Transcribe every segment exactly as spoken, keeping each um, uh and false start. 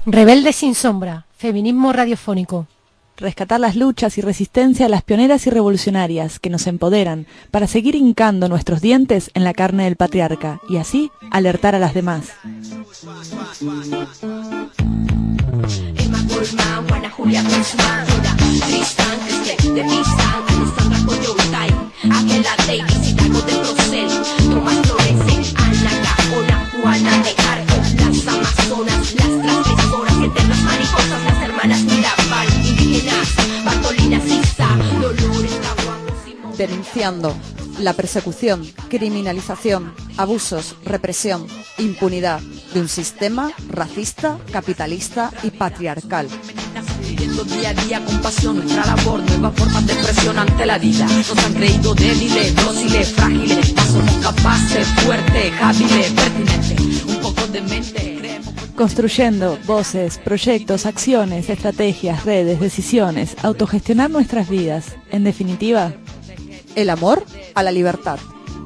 Rebelde sin sombra, feminismo radiofónico. Rescatar las luchas y resistencia a las pioneras y revolucionarias que nos empoderan para seguir hincando nuestros dientes en la carne del patriarca y así alertar a las demás. Denunciando la persecución, criminalización, abusos, represión, impunidad de un sistema racista, capitalista y patriarcal. Día a día con pasión nuestra labor, nuevas formas de expresión ante la vida. Nos han creído débiles, dóciles, frágiles, mas somos capaces, fuertes, hábiles, pertinentes, un poco de mente. Creemos... Construyendo voces, proyectos, acciones, estrategias, redes, decisiones, autogestionar nuestras vidas. En definitiva, el amor a la libertad.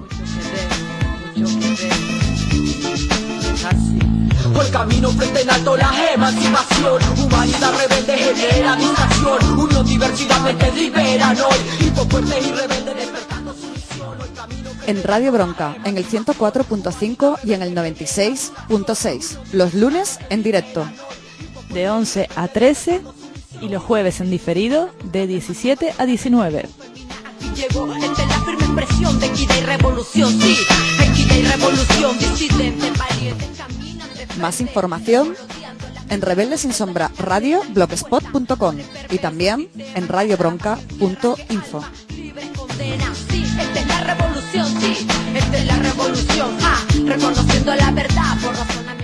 Por el camino frente en alto la emancipación, humanidad rebelde genera distracción, unión diversidad mente liberan hoy, hijos fuertes y rebeldes despertando su misión. En Radio Bronca, en el ciento cuatro punto cinco y en el noventa y seis punto seis, los lunes en directo, de once a trece y los jueves en diferido, de diecisiete a diecinueve. Llegó entre la firme expresión de equidad y revolución, sí, equidad y revolución, disidentes, valientes, caminan de frente. Más información en Rebelde Sin Sombra Radio blogspot punto com y también en radio bronca punto info. Libre condena, sí, esta es la revolución, sí, esta es la revolución, ah, reconociendo la verdad por razonamiento.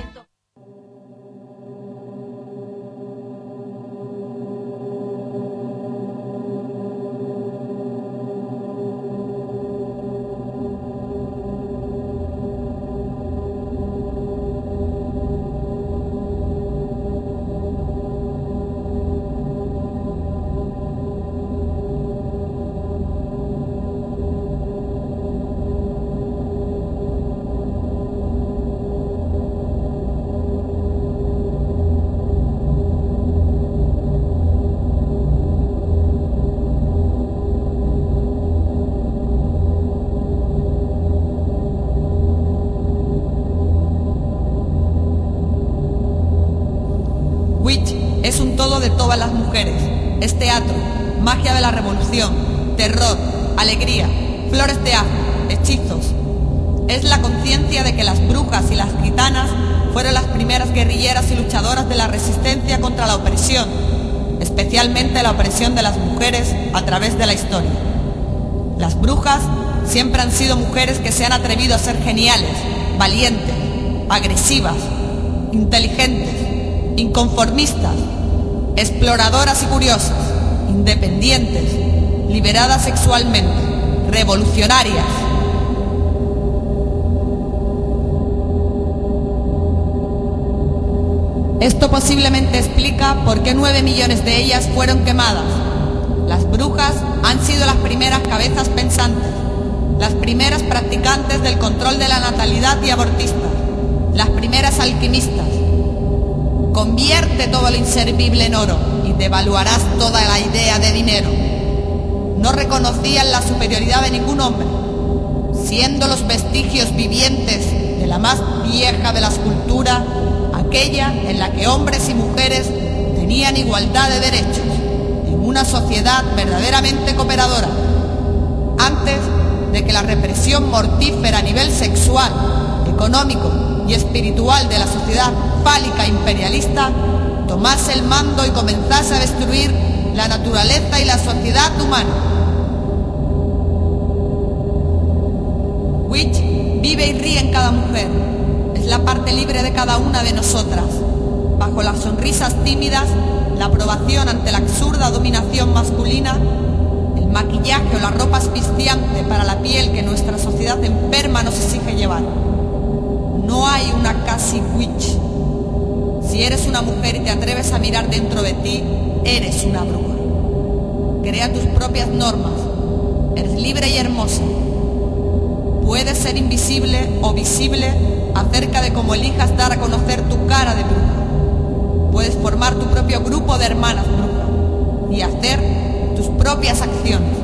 Es un todo de todas las mujeres. Es teatro, magia de la revolución, terror, alegría, flores de ajo, hechizos. Es la conciencia de que las brujas y las gitanas fueron las primeras guerrilleras y luchadoras de la resistencia contra la opresión, especialmente la opresión de las mujeres a través de la historia. Las brujas siempre han sido mujeres que se han atrevido a ser geniales, valientes, agresivas, inteligentes, inconformistas, exploradoras y curiosas, independientes, liberadas sexualmente, revolucionarias. Esto posiblemente explica por qué nueve millones de ellas fueron quemadas. Las brujas han sido las primeras cabezas pensantes, las primeras practicantes del control de la natalidad y abortistas, las primeras alquimistas. Convierte todo lo inservible en oro y devaluarás toda la idea de dinero. No reconocían la superioridad de ningún hombre, siendo los vestigios vivientes de la más vieja de las culturas, aquella en la que hombres y mujeres tenían igualdad de derechos, en una sociedad verdaderamente cooperadora. Antes de que la represión mortífera a nivel sexual, económico y espiritual de la sociedad fálica imperialista tomase el mando y comenzase a destruir la naturaleza y la sociedad humana. Witch vive y ríe en cada mujer, es la parte libre de cada una de nosotras. Bajo las sonrisas tímidas, la aprobación ante la absurda dominación masculina, el maquillaje o la ropa asfixiante para la piel que nuestra sociedad enferma nos exige llevar. No hay una casi witch. Si eres una mujer y te atreves a mirar dentro de ti, eres una bruja. Crea tus propias normas. Eres libre y hermosa. Puedes ser invisible o visible acerca de cómo elijas dar a conocer tu cara de bruja. Puedes grupo de hermanas brujas y hacer tus propias acciones.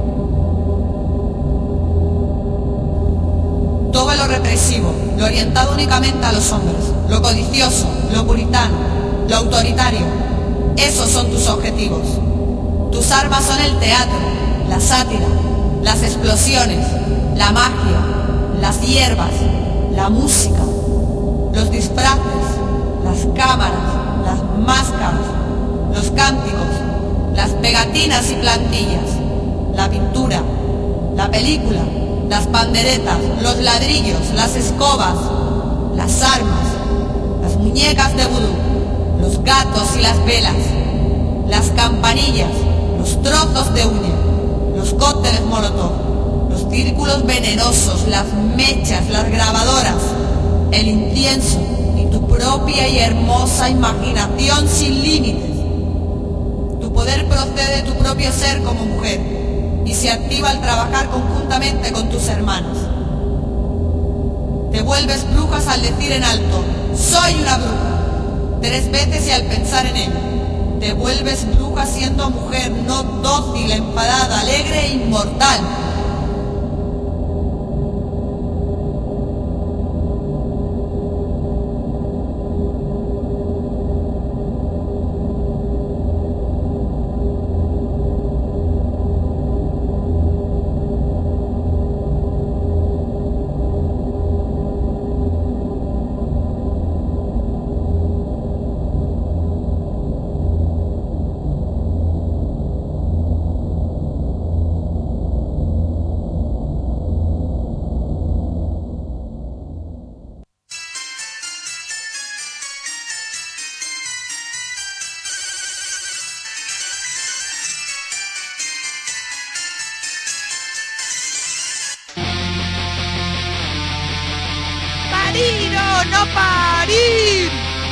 Todo lo represivo, lo orientado únicamente a los hombres, lo codicioso, lo puritano, lo autoritario, esos son tus objetivos. Tus armas son el teatro, la sátira, las explosiones, la magia, las hierbas, la música, los disfraces, las cámaras, las máscaras, los cánticos, las pegatinas y plantillas, la pintura, la película, las panderetas, los ladrillos, las escobas, las armas, las muñecas de vudú, los gatos y las velas, las campanillas, los trozos de uña, los cócteles molotov, los círculos venenosos, las mechas, las grabadoras, el incienso y tu propia y hermosa imaginación sin límites. Tu poder procede de tu propio ser como mujer y se activa al trabajar conjuntamente con tus hermanas. Te vuelves brujas al decir en alto, soy una bruja, tres veces y al pensar en ello. Te vuelves bruja siendo mujer, no dócil, enfadada, alegre e inmortal. ¡Parir o no parir!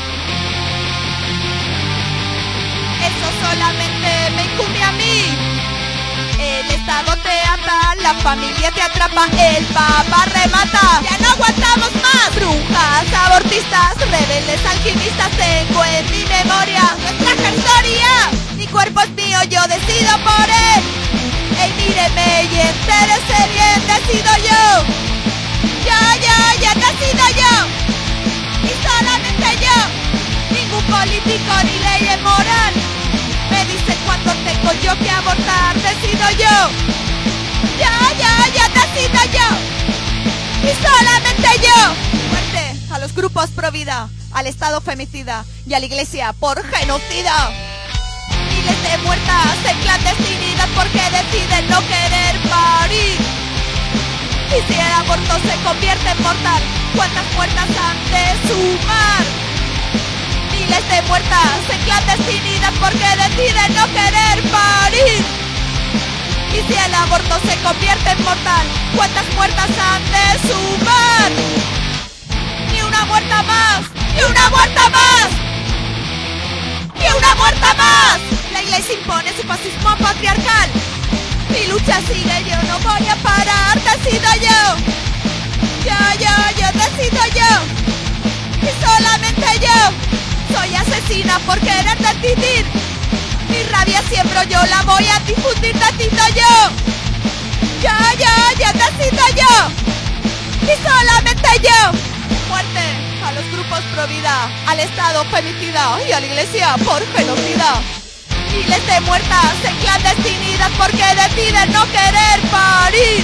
Eso solamente me incumbe a mí. El Estado te ata, la familia te atrapa, el Papa remata. ¡Ya no aguantamos más! Brujas, abortistas, rebeldes, alquimistas, tengo en mi memoria nuestra historia. Mi cuerpo es mío, yo decido por él. Ey, míreme y entérese bien, decido yo. Yo, yo, yo decido yo, y solamente yo. Ningún político ni ley es moral me dice cuándo tengo yo que abortar. Decido yo, yo, yo, yo decido yo, y solamente yo. Muerte a los grupos pro vida, al Estado femicida y a la Iglesia por genocida. Miles de muertas en clandestinidad porque deciden no querer parir. Y si el aborto se convierte en mortal, ¿cuántas muertas han de sumar? Miles de muertas en clandestinidad porque deciden no querer parir. Y si el aborto se convierte en mortal, ¿cuántas muertas han de sumar? Ni una muerta más, ni una muerta más, ni una muerta más. La Iglesia impone su fascismo patriarcal. Mi lucha sigue, yo no voy a parar, decido yo. Yo, yo, yo decido yo. Y solamente yo. Soy asesina por querer decidir. Mi rabia siembro, yo la voy a difundir, decido yo. Yo, yo, yo decido yo. Y solamente yo. Muerte a los grupos pro vida, al Estado femicida y a la Iglesia por genocida. Miles de muertas en clandestinidad porque deciden no querer parir.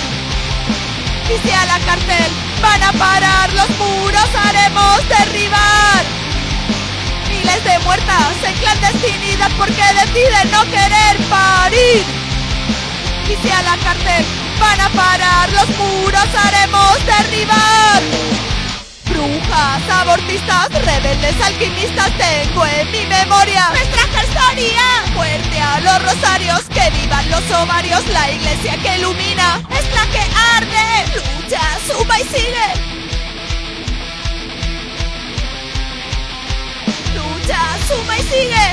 Y si a la cárcel van a parar, los muros haremos derribar. Miles de muertas en clandestinidad porque deciden no querer parir. Y si a la cárcel van a parar, los muros haremos derribar. Brujas, abortistas, rebeldes, alquimistas, tengo en mi memoria nuestra historia. Fuerte a los rosarios, que vivan los ovarios, la Iglesia que ilumina es la que arde. Lucha, suma y sigue. Lucha, suma y sigue.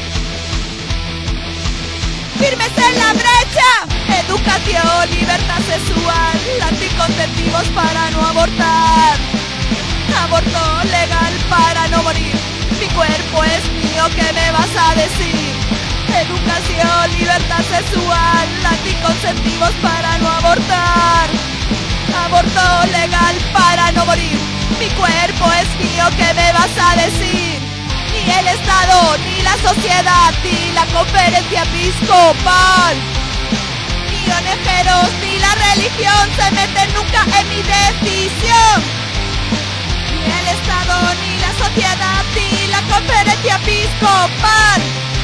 Firmes en la brecha. Educación, libertad sexual, anticonceptivos para no abortar. Aborto legal para no morir. Mi cuerpo es mío, ¿qué me vas a a decir? Educación, libertad sexual, anticonceptivos para no abortar, aborto legal para no morir. Mi cuerpo es mío, ¿qué me vas a decir? Ni el Estado, ni la sociedad, ni la conferencia episcopal, ni O N Geros, ni la religión se meten nunca en mi decisión. Ni el Estado, ni la sociedad, ni la conferencia episcopal,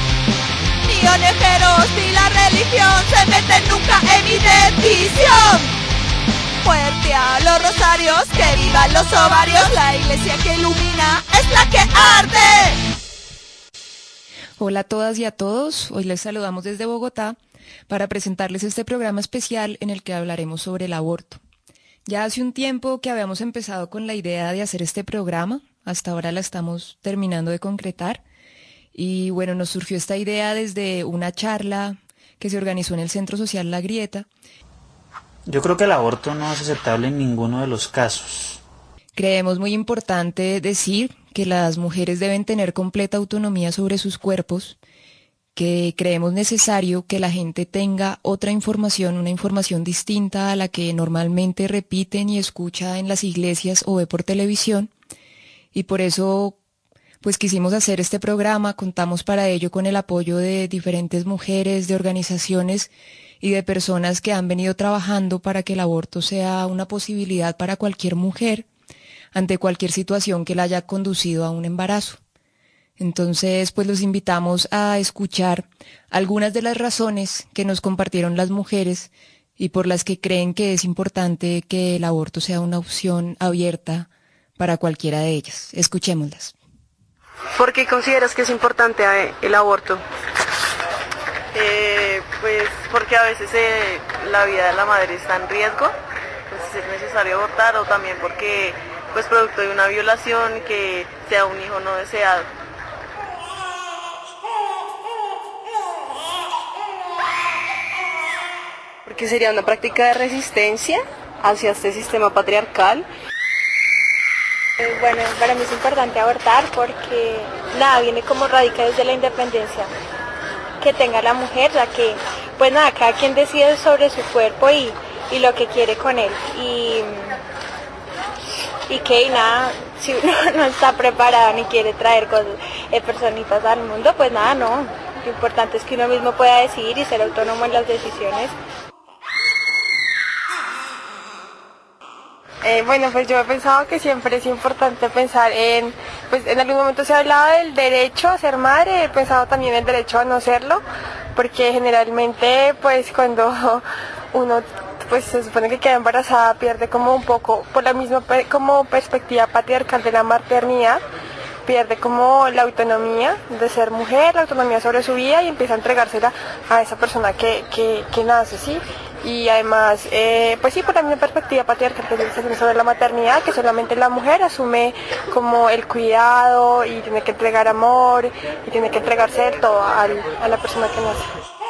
ni O N Geros, ni la religión se meten nunca en mi decisión. Muerte a los rosarios, que vivan los ovarios, la iglesia que ilumina es la que arde. Hola a todas y a todos, hoy les saludamos desde Bogotá para presentarles este programa especial en el que hablaremos sobre el aborto. Ya hace un tiempo que habíamos empezado con la idea de hacer este programa, hasta ahora la estamos terminando de concretar, y bueno, nos surgió esta idea desde una charla que se organizó en el Centro Social La Grieta. Yo creo que el aborto no es aceptable en ninguno de los casos. Creemos muy importante decir que las mujeres deben tener completa autonomía sobre sus cuerpos, que creemos necesario que la gente tenga otra información, una información distinta a la que normalmente repiten y escucha en las iglesias o ve por televisión, y por eso pues quisimos hacer este programa. Contamos para ello con el apoyo de diferentes mujeres, de organizaciones y de personas que han venido trabajando para que el aborto sea una posibilidad para cualquier mujer ante cualquier situación que la haya conducido a un embarazo. Entonces, pues los invitamos a escuchar algunas de las razones que nos compartieron las mujeres y por las que creen que es importante que el aborto sea una opción abierta para cualquiera de ellas. Escuchémoslas. ¿Por qué consideras que es importante el aborto? Eh, pues porque a veces eh, la vida de la madre está en riesgo, entonces es necesario abortar, o también porque pues producto de una violación, que sea un hijo no deseado. Porque sería una práctica de resistencia hacia este sistema patriarcal. Bueno, para mí es importante abortar porque nada, viene como radica desde la independencia que tenga la mujer, ya que pues nada, cada quien decide sobre su cuerpo y, y lo que quiere con él, y, y que y nada, si uno no está preparado ni quiere traer cosas, eh, personitas al mundo, pues nada, no, lo importante es que uno mismo pueda decidir y ser autónomo en las decisiones. Eh, bueno, pues yo he pensado que siempre es importante pensar en, pues en algún momento se ha hablado del derecho a ser madre, he pensado también en el derecho a no serlo, porque generalmente pues cuando uno pues se supone que queda embarazada pierde como un poco, por la misma como perspectiva patriarcal de la maternidad, pierde como la autonomía de ser mujer, la autonomía sobre su vida y empieza a entregársela a esa persona que, que, que nace, ¿sí? Y además, eh, pues sí, por la misma perspectiva patriarcal que se sobre la maternidad, que solamente la mujer asume como el cuidado y tiene que entregar amor y tiene que entregarse todo al, a la persona que nace.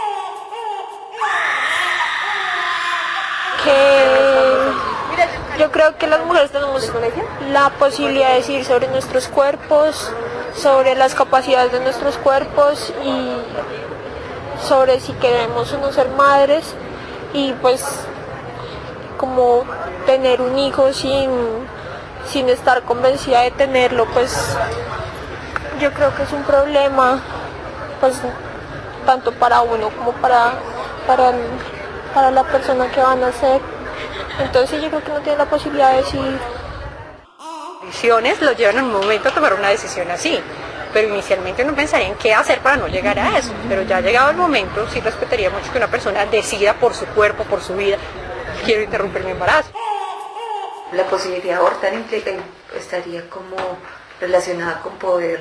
Que yo creo que las mujeres tenemos la posibilidad de decidir sobre nuestros cuerpos, sobre las capacidades de nuestros cuerpos y sobre si queremos o no ser madres. Y pues como tener un hijo sin, sin estar convencida de tenerlo, pues yo creo que es un problema, pues tanto para uno como para, para, para la persona que va a nacer. Entonces yo creo que no tiene la posibilidad de decidir. Decisiones lo llevan en un momento a tomar una decisión así, pero inicialmente uno pensaría en qué hacer para no llegar a eso, pero ya llegado el momento sí respetaría mucho que una persona decida por su cuerpo, por su vida, quiero interrumpir mi embarazo. La posibilidad de abortar implica, estaría como relacionada con poder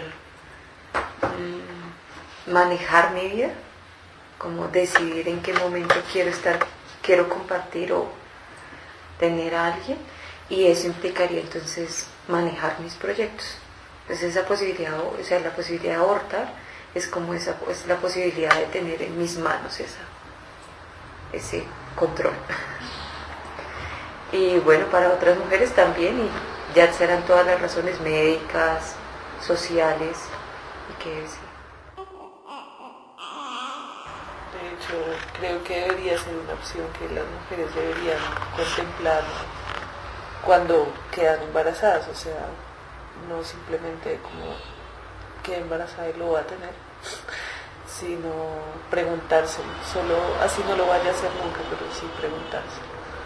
mmm, manejar mi vida, como decidir en qué momento quiero estar, quiero compartir o tener a alguien, y eso implicaría entonces manejar mis proyectos. Entonces esa posibilidad, o sea, la posibilidad de abortar es como esa, es la posibilidad de tener en mis manos esa, ese control. Y bueno, para otras mujeres también, y ya serán todas las razones médicas, sociales, y qué decir. De hecho, creo que debería ser una opción que las mujeres deberían contemplar cuando quedan embarazadas, o sea, no simplemente como quedé embarazada y lo voy a tener, sino preguntarse, solo así no lo vaya a hacer nunca, pero sí preguntarse.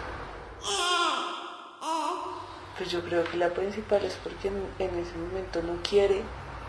Pues yo creo que la principal es porque en, en ese momento no quiere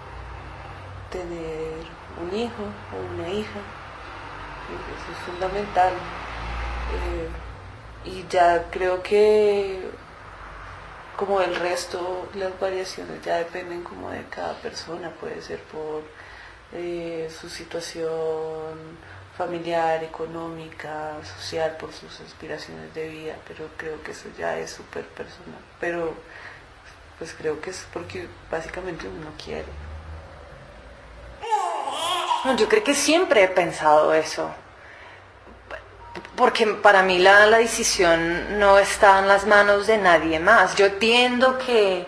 tener un hijo o una hija, eso es fundamental. Eh, y ya creo que como el resto, las variaciones ya dependen como de cada persona, puede ser por eh, su situación familiar, económica, social, por sus aspiraciones de vida, pero creo que eso ya es súper personal, pero pues creo que es porque básicamente uno no quiere. Yo creo que siempre he pensado eso, porque para mí la, la decisión no está en las manos de nadie más. Yo entiendo que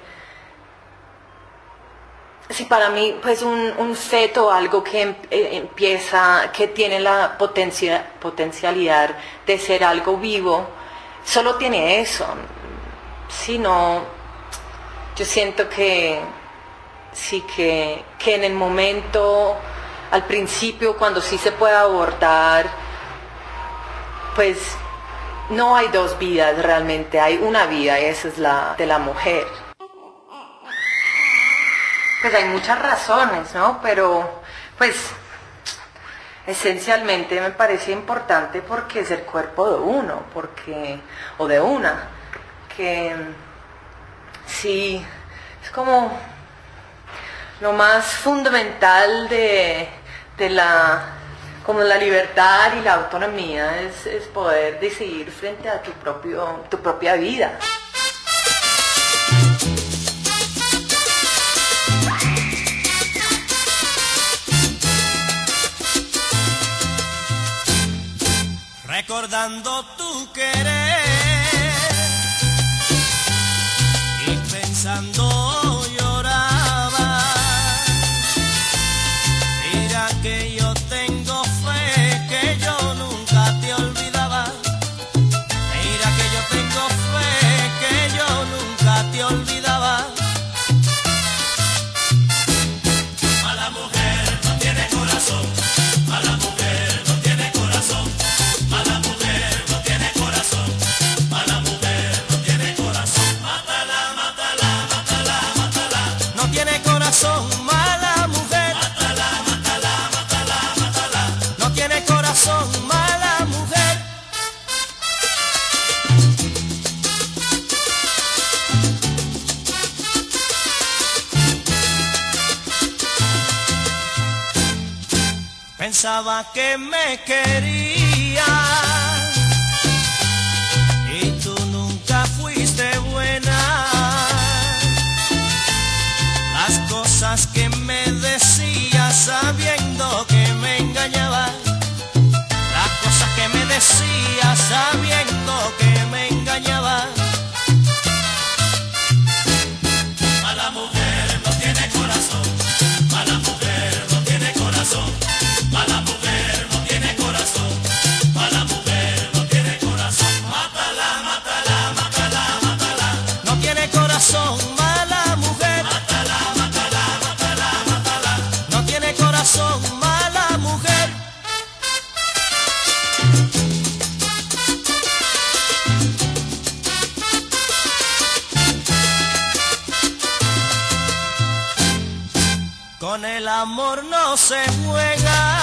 si para mí pues un, un feto, algo que em, eh, empieza, que tiene la potencia, potencialidad de ser algo vivo, solo tiene eso. Si no, yo siento que sí que, que en el momento, al principio, cuando sí se puede abordar, pues no hay dos vidas realmente, hay una vida y esa es la de la mujer. Pues hay muchas razones, ¿no? Pero pues esencialmente me parece importante porque es el cuerpo de uno, porque, o de una, que sí, es como lo más fundamental de, de la, como la libertad y la autonomía, es, es poder decidir frente a tu, propio, tu propia vida. Recordando tu querer y pensando lloraba. Mira que yo tengo fe, que yo nunca te olvidaba. Mira que yo tengo fe, que yo nunca te olvidaba. Mala mujer no tiene corazón, mala mujer no tiene corazón. Mala mujer no tiene corazón, mala mujer no tiene corazón. Mátala, mátala, mátala, mátala. No tiene corazón, mala mujer. Mátala, mátala, mátala, mátala. No tiene corazón, mala mujer. Pensaba que me quería y tú nunca fuiste buena. Las cosas que me decías sabiendo que me engañabas. Las cosas que me decías sabiendo que me engañabas. Mala mujer no tiene corazón, mala mujer no tiene corazón. Mala mujer no tiene corazón, mala mujer no tiene corazón. Mátala, mátala, mátala, mátala. No tiene corazón, mala mujer. Mátala, mátala, mátala, mátala. No tiene corazón, mala mujer. Con el amor no se juega,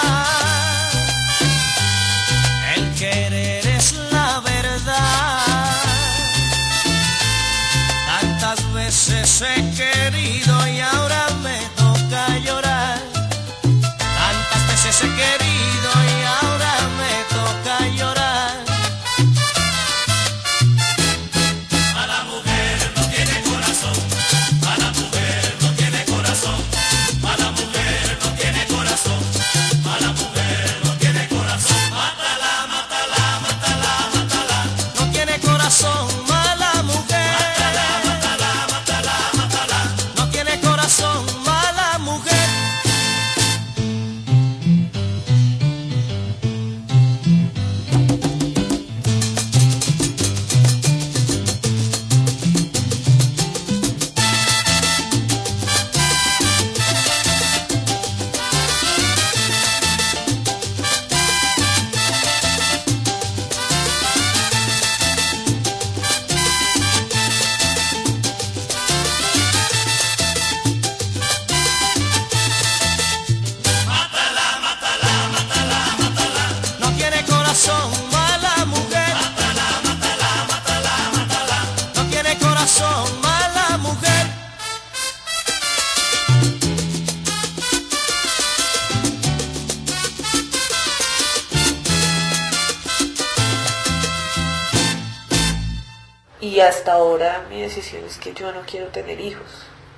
el querer es la verdad. Tantas veces he querido y ahora me toca llorar. Tantas veces he querido y ahora me toca llorar. Mala mujer no tiene corazón, mala mujer no tiene corazón. Mala mujer no tiene corazón, mala mujer no tiene corazón. Mátala, mátala, mátala, mátala. No tiene corazón, mala mujer. Mátala, mátala, mátala, mátala. No tiene corazón. y hasta ahora mi decisión es que yo no quiero tener hijos.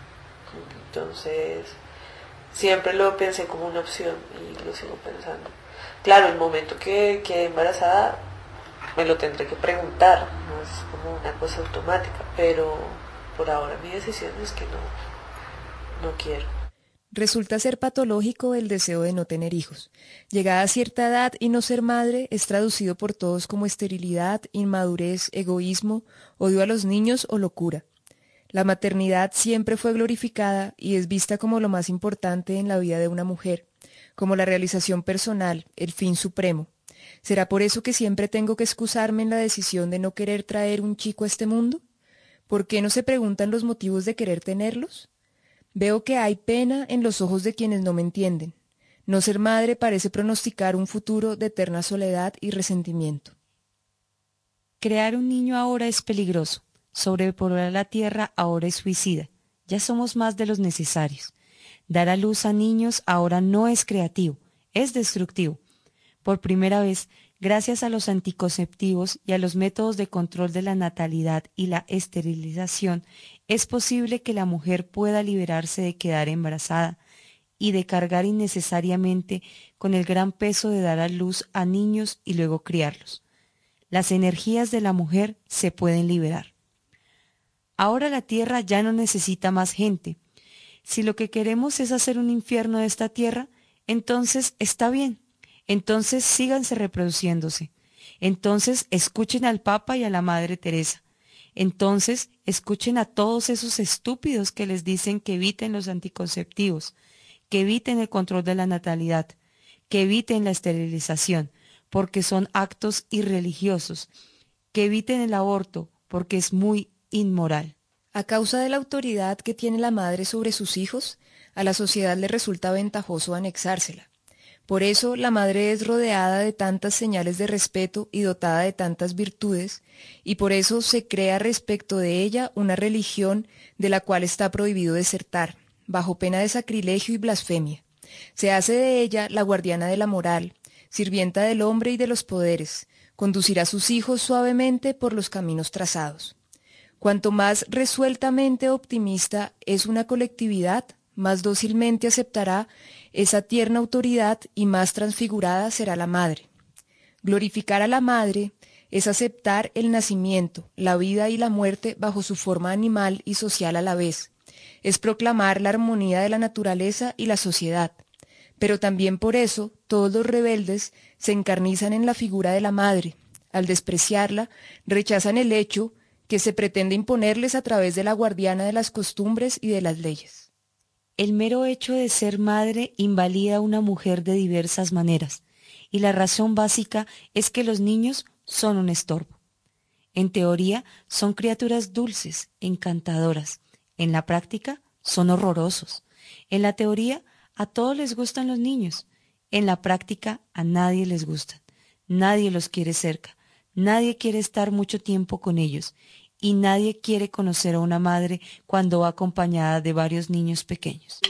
Entonces, siempre lo pensé como una opción y lo sigo pensando. Claro, el momento que quede embarazada me lo tendré que preguntar, no es como una cosa automática, pero por ahora mi decisión es que no, no quiero. Resulta ser patológico el deseo de no tener hijos. Llegada a cierta edad y no ser madre es traducido por todos como esterilidad, inmadurez, egoísmo, odio a los niños o locura. La maternidad siempre fue glorificada y es vista como lo más importante en la vida de una mujer, como la realización personal, el fin supremo. ¿Será por eso que siempre tengo que excusarme en la decisión de no querer traer un chico a este mundo? ¿Por qué no se preguntan los motivos de querer tenerlos? Veo que hay pena en los ojos de quienes no me entienden. No ser madre parece pronosticar un futuro de eterna soledad y resentimiento. Crear un niño ahora es peligroso. Sobrepoblar la tierra ahora es suicida. Ya somos más de los necesarios. Dar a luz a niños ahora no es creativo, es destructivo. Por primera vez, gracias a los anticonceptivos y a los métodos de control de la natalidad y la esterilización, es posible que la mujer pueda liberarse de quedar embarazada y de cargar innecesariamente con el gran peso de dar a luz a niños y luego criarlos. Las energías de la mujer se pueden liberar. Ahora la tierra ya no necesita más gente. Si lo que queremos es hacer un infierno de esta tierra, entonces está bien. Entonces síganse reproduciéndose. Entonces escuchen al Papa y a la Madre Teresa. Entonces escuchen a todos esos estúpidos que les dicen que eviten los anticonceptivos, que eviten el control de la natalidad, que eviten la esterilización, porque son actos irreligiosos, que eviten el aborto, porque es muy inmoral. A causa de la autoridad que tiene la madre sobre sus hijos, a la sociedad le resulta ventajoso anexársela. Por eso la madre es rodeada de tantas señales de respeto y dotada de tantas virtudes, y por eso se crea respecto de ella una religión de la cual está prohibido desertar, bajo pena de sacrilegio y blasfemia. Se hace de ella la guardiana de la moral, sirvienta del hombre y de los poderes, conducirá a sus hijos suavemente por los caminos trazados. Cuanto más resueltamente optimista es una colectividad, más dócilmente aceptará esa tierna autoridad y más transfigurada será la madre. Glorificar a la madre es aceptar el nacimiento, la vida y la muerte bajo su forma animal y social a la vez. Es proclamar la armonía de la naturaleza y la sociedad. Pero también por eso todos los rebeldes se encarnizan en la figura de la madre. Al despreciarla, rechazan el hecho que se pretende imponerles a través de la guardiana de las costumbres y de las leyes. El mero hecho de ser madre invalida a una mujer de diversas maneras, y la razón básica es que los niños son un estorbo. En teoría son criaturas dulces, encantadoras. En la práctica son horrorosos. En la teoría a todos les gustan los niños. En la práctica a nadie les gustan. Nadie los quiere cerca. Nadie quiere estar mucho tiempo con ellos. Y nadie quiere conocer a una madre cuando va acompañada de varios niños pequeños.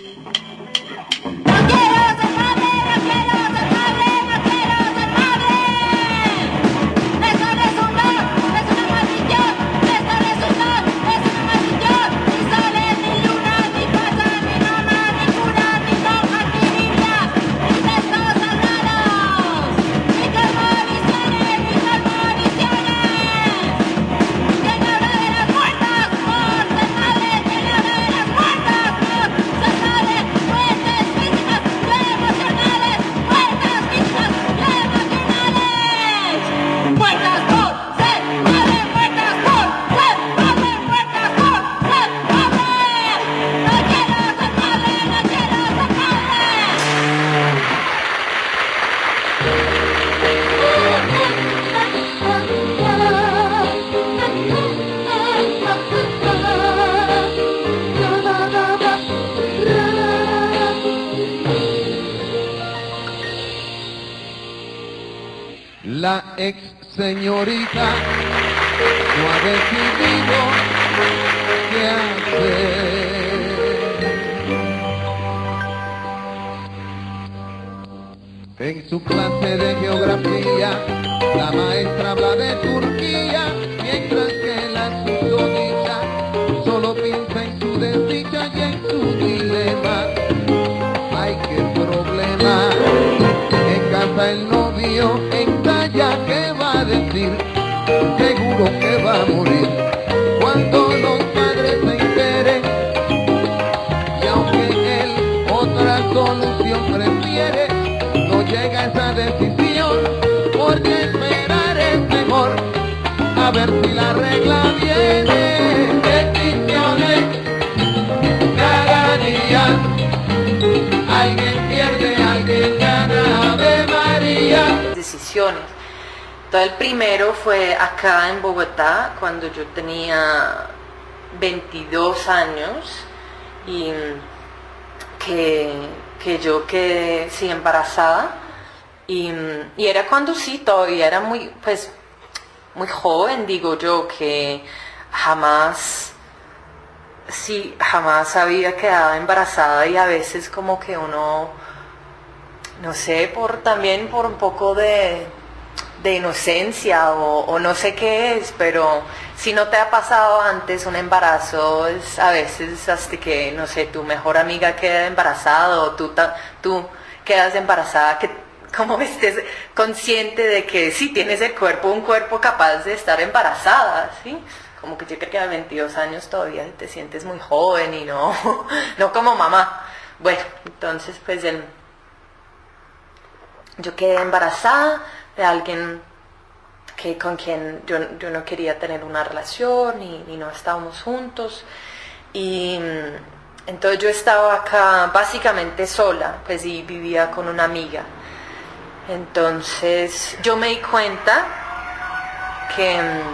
La ex señorita no ha decidido qué hacer. En su clase de geografía, la maestra habla de Turquía, mientras que la casa el novio en talla, ¿qué va a decir? Seguro que va a morir cuando los padres se enteren. Y aunque él otra solución prefiere, no llega a esa decisión, porque esperar es mejor. A ver si la regla viene. Decisiones cada día. Alguien pierde, alguien gana. Ave María. Decisiones. Todo el primero fue acá en Bogotá, cuando yo tenía veintidós años y que, que yo quedé sí, embarazada. Y, y era cuando sí, todavía era muy, pues, muy joven, digo yo, que jamás, sí, jamás había quedado embarazada y a veces como que uno, no sé, por también por un poco de, de inocencia o, o no sé qué es, pero si no te ha pasado antes un embarazo, es a veces hasta que, no sé, tu mejor amiga queda embarazada o tú, tú quedas embarazada, que como estés consciente de que sí tienes el cuerpo, un cuerpo capaz de estar embarazada, ¿sí? Como que yo creo que a veintidós años todavía te sientes muy joven y no, no como mamá. Bueno, entonces pues el, yo quedé embarazada de alguien que, con quien yo, yo no quería tener una relación y, y no estábamos juntos. Y entonces yo estaba acá básicamente sola, pues y vivía con una amiga. Entonces yo me di cuenta que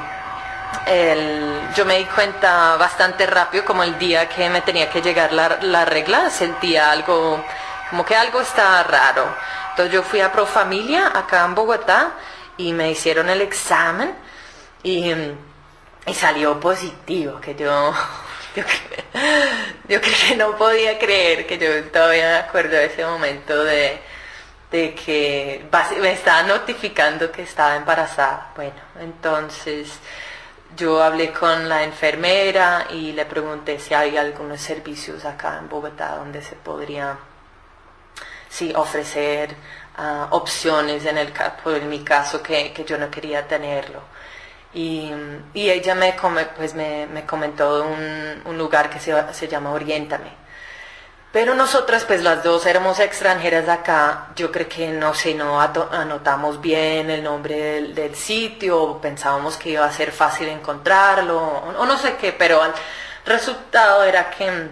el, yo me di cuenta bastante rápido, como el día que me tenía que llegar la, la regla, sentía algo, como que algo estaba raro. Entonces yo fui a Profamilia acá en Bogotá y me hicieron el examen y, y salió positivo, que yo, yo, yo creo que no podía creer, que yo todavía me acuerdo de ese momento de... de que me estaba notificando que estaba embarazada. Bueno, entonces yo hablé con la enfermera y le pregunté si hay algunos servicios acá en Bogotá donde se podría sí, ofrecer uh, opciones en, el, en mi caso que, que yo no quería tenerlo. Y, y ella me, pues me, me comentó un, un lugar que se, se llama Oriéntame. Pero nosotras, pues las dos éramos extranjeras acá, yo creo que no sé, no anotamos bien el nombre del, del sitio, o pensábamos que iba a ser fácil encontrarlo, o, o no sé qué, pero el resultado era que,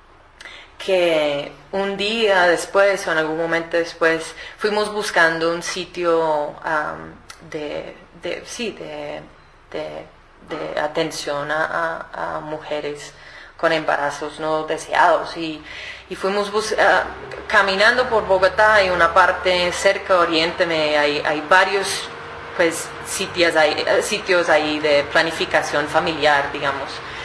que un día después, o en algún momento después, fuimos buscando un sitio um, de, de, sí, de, de, de atención a, a, a mujeres con embarazos no deseados y, y fuimos bus- uh, caminando por Bogotá. Hay una parte cerca de Oriéntame, hay, hay varios pues sitios ahí, sitios ahí de planificación familiar, digamos,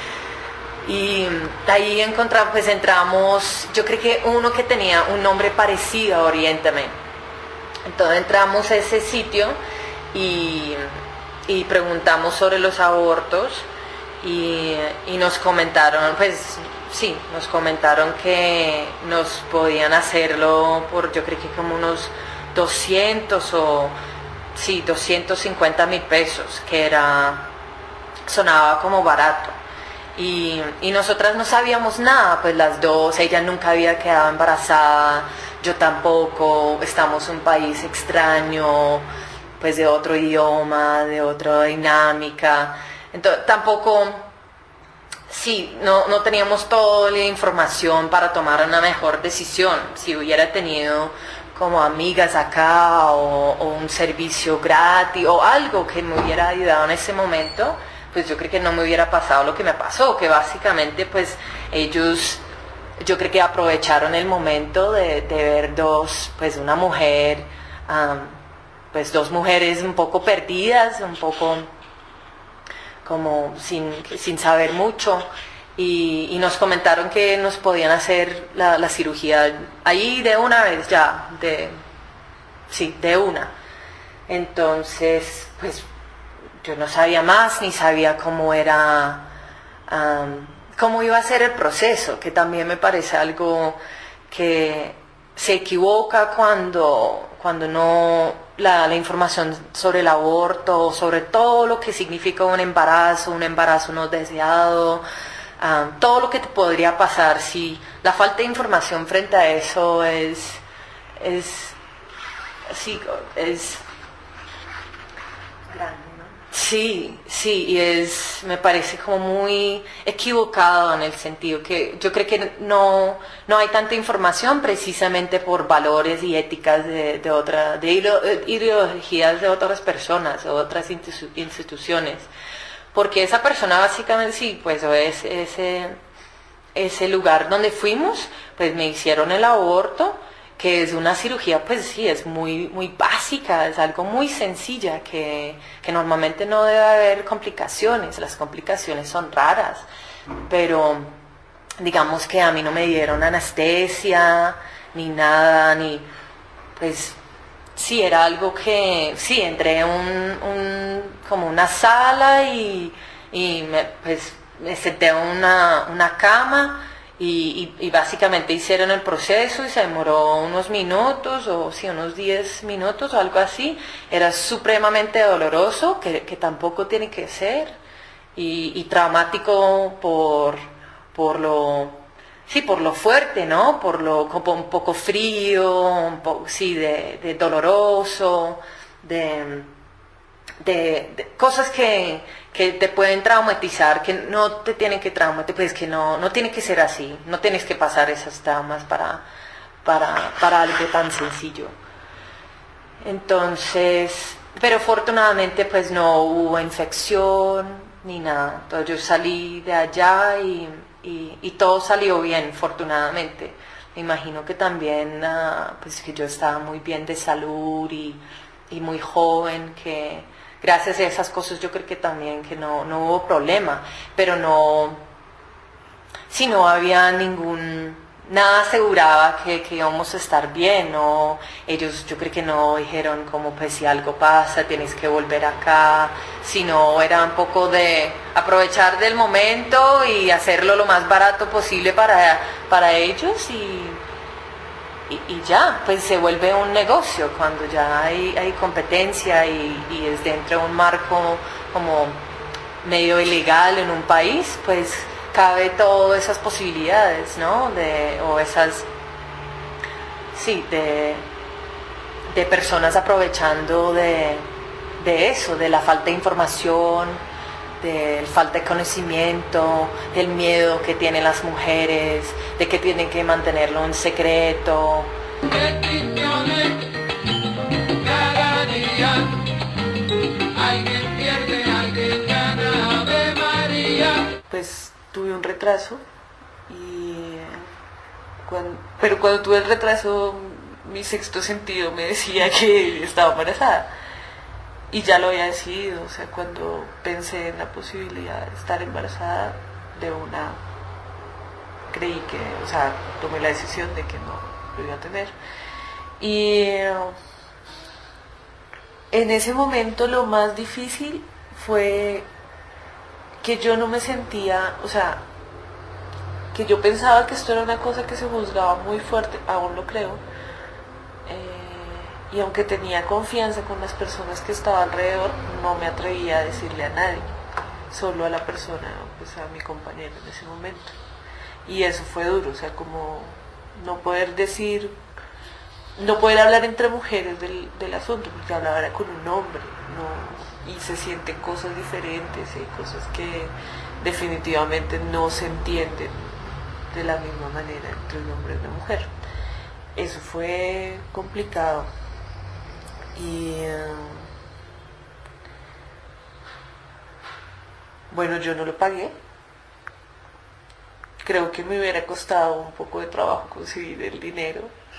y ahí encontramos, pues entramos, yo creo que uno que tenía un nombre parecido a Oriéntame. Entonces entramos a ese sitio y, y preguntamos sobre los abortos. Y, y nos comentaron, pues sí, nos comentaron que nos podían hacerlo por, yo creo que como unos doscientos o, sí, doscientos cincuenta mil pesos, que era, sonaba como barato. Y, y nosotras no sabíamos nada, pues las dos, ella nunca había quedado embarazada, yo tampoco, estamos en un país extraño, pues de otro idioma, de otra dinámica. Entonces, tampoco, sí, no, no teníamos toda la información para tomar una mejor decisión. Si hubiera tenido como amigas acá o, o un servicio gratis o algo que me hubiera ayudado en ese momento, pues yo creo que no me hubiera pasado lo que me pasó, que básicamente pues ellos, yo creo que aprovecharon el momento de, de ver dos, pues una mujer, um, pues dos mujeres un poco perdidas, un poco como sin, sin saber mucho, y, y nos comentaron que nos podían hacer la, la cirugía ahí de una vez ya, de, sí, de una. Entonces, pues yo no sabía más, ni sabía cómo era, um, cómo iba a ser el proceso, que también me parece algo que, se equivoca cuando, cuando no la, la información sobre el aborto, sobre todo lo que significa un embarazo, un embarazo no deseado, um, todo lo que te podría pasar si la falta de información frente a eso es, es, sí, es grande. Sí, sí, y es, me parece como muy equivocado en el sentido que yo creo que no, no hay tanta información precisamente por valores y éticas de, de, otra, de ideologías de otras personas, de otras institu- instituciones, porque esa persona básicamente sí, pues es ese, ese lugar donde fuimos, pues me hicieron el aborto, que es una cirugía, pues sí, es muy, muy básica, es algo muy sencilla, que, que normalmente no debe haber complicaciones, las complicaciones son raras, pero digamos que a mí no me dieron anestesia, ni nada, ni, pues sí, era algo que, sí, entré a un, un, como una sala y, y me, pues, me senté en una, una cama, Y, y, y básicamente hicieron el proceso y se demoró unos minutos o sí, unos diez minutos o algo así. Era supremamente doloroso, que, que tampoco tiene que ser, y, y traumático por, por lo sí, por lo fuerte, ¿no? Por lo como un poco frío, un poco, sí, de, de doloroso, de, de, de cosas que que te pueden traumatizar, que no te tienen que traumatizar, pues que no, no tiene que ser así, no tienes que pasar esas traumas para, para, para algo tan sencillo. Entonces, pero afortunadamente pues no hubo infección ni nada, entonces yo salí de allá y, y, y todo salió bien, afortunadamente. Me imagino que también, uh, pues que yo estaba muy bien de salud y, y muy joven, que gracias a esas cosas yo creo que también que no, no hubo problema, pero no, si no había ningún, nada aseguraba que, que íbamos a estar bien, no, ellos yo creo que no dijeron como pues si algo pasa tienes que volver acá, sino era un poco de aprovechar del momento y hacerlo lo más barato posible para, para ellos y... Y, y ya, pues se vuelve un negocio cuando ya hay, hay competencia y, y es dentro de un marco como medio ilegal en un país, pues cabe todas esas posibilidades, ¿no? De, o esas, sí, de, de personas aprovechando de, de eso, de la falta de información, de la falta de conocimiento, del miedo que tienen las mujeres, de que tienen que mantenerlo en secreto. Cada día alguien pierde, alguien gana, Ave María. Pues tuve un retraso, y cuando, pero cuando tuve el retraso mi sexto sentido me decía que estaba embarazada. Y ya lo había decidido, o sea, cuando pensé en la posibilidad de estar embarazada, de una, creí que, o sea, tomé la decisión de que no lo iba a tener. Y en ese momento lo más difícil fue que yo no me sentía, o sea, que yo pensaba que esto era una cosa que se juzgaba muy fuerte, aún lo creo. Y aunque tenía confianza con las personas que estaba alrededor, no me atrevía a decirle a nadie, solo a la persona, pues a mi compañero en ese momento. Y eso fue duro, o sea, como no poder decir, no poder hablar entre mujeres del, del asunto, porque hablaba era con un hombre, no, y se sienten cosas diferentes, y cosas que definitivamente no se entienden de la misma manera entre un hombre y una mujer. Eso fue complicado. Y uh, bueno, yo no lo pagué. Creo que me hubiera costado un poco de trabajo conseguir el dinero.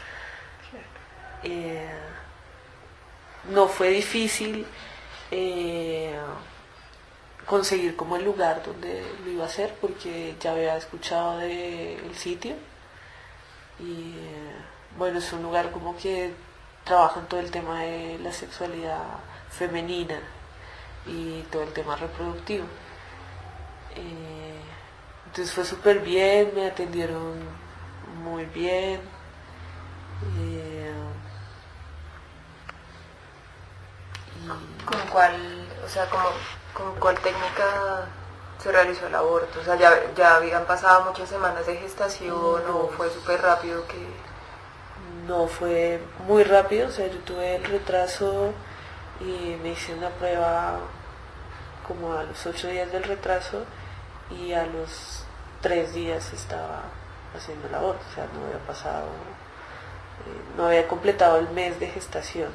Eh, no fue difícil eh, conseguir como el lugar donde lo iba a hacer, porque ya había escuchado del sitio. Y eh, bueno, es un lugar como que trabajan todo el tema de la sexualidad femenina y todo el tema reproductivo. Eh, entonces fue súper bien, me atendieron muy bien Eh, y... ¿Con cuál, o sea, como, con cuál técnica se realizó el aborto? O sea, ya, ya habían pasado muchas semanas de gestación, no, o fue súper rápido que... No, fue muy rápido, o sea, yo tuve el retraso y me hice una prueba como a los ocho días del retraso y a los tres días estaba haciendo el aborto, o sea, no había pasado, eh, no había completado el mes de gestación.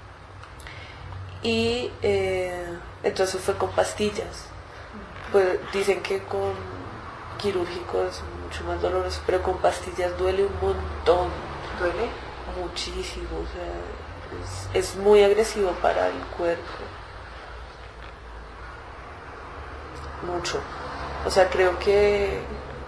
Y eh, entonces fue con pastillas. Pues dicen que con quirúrgico es mucho más doloroso, pero con pastillas duele un montón. ¿Duele? Muchísimo, o sea, es, es muy agresivo para el cuerpo. Mucho. O sea, creo que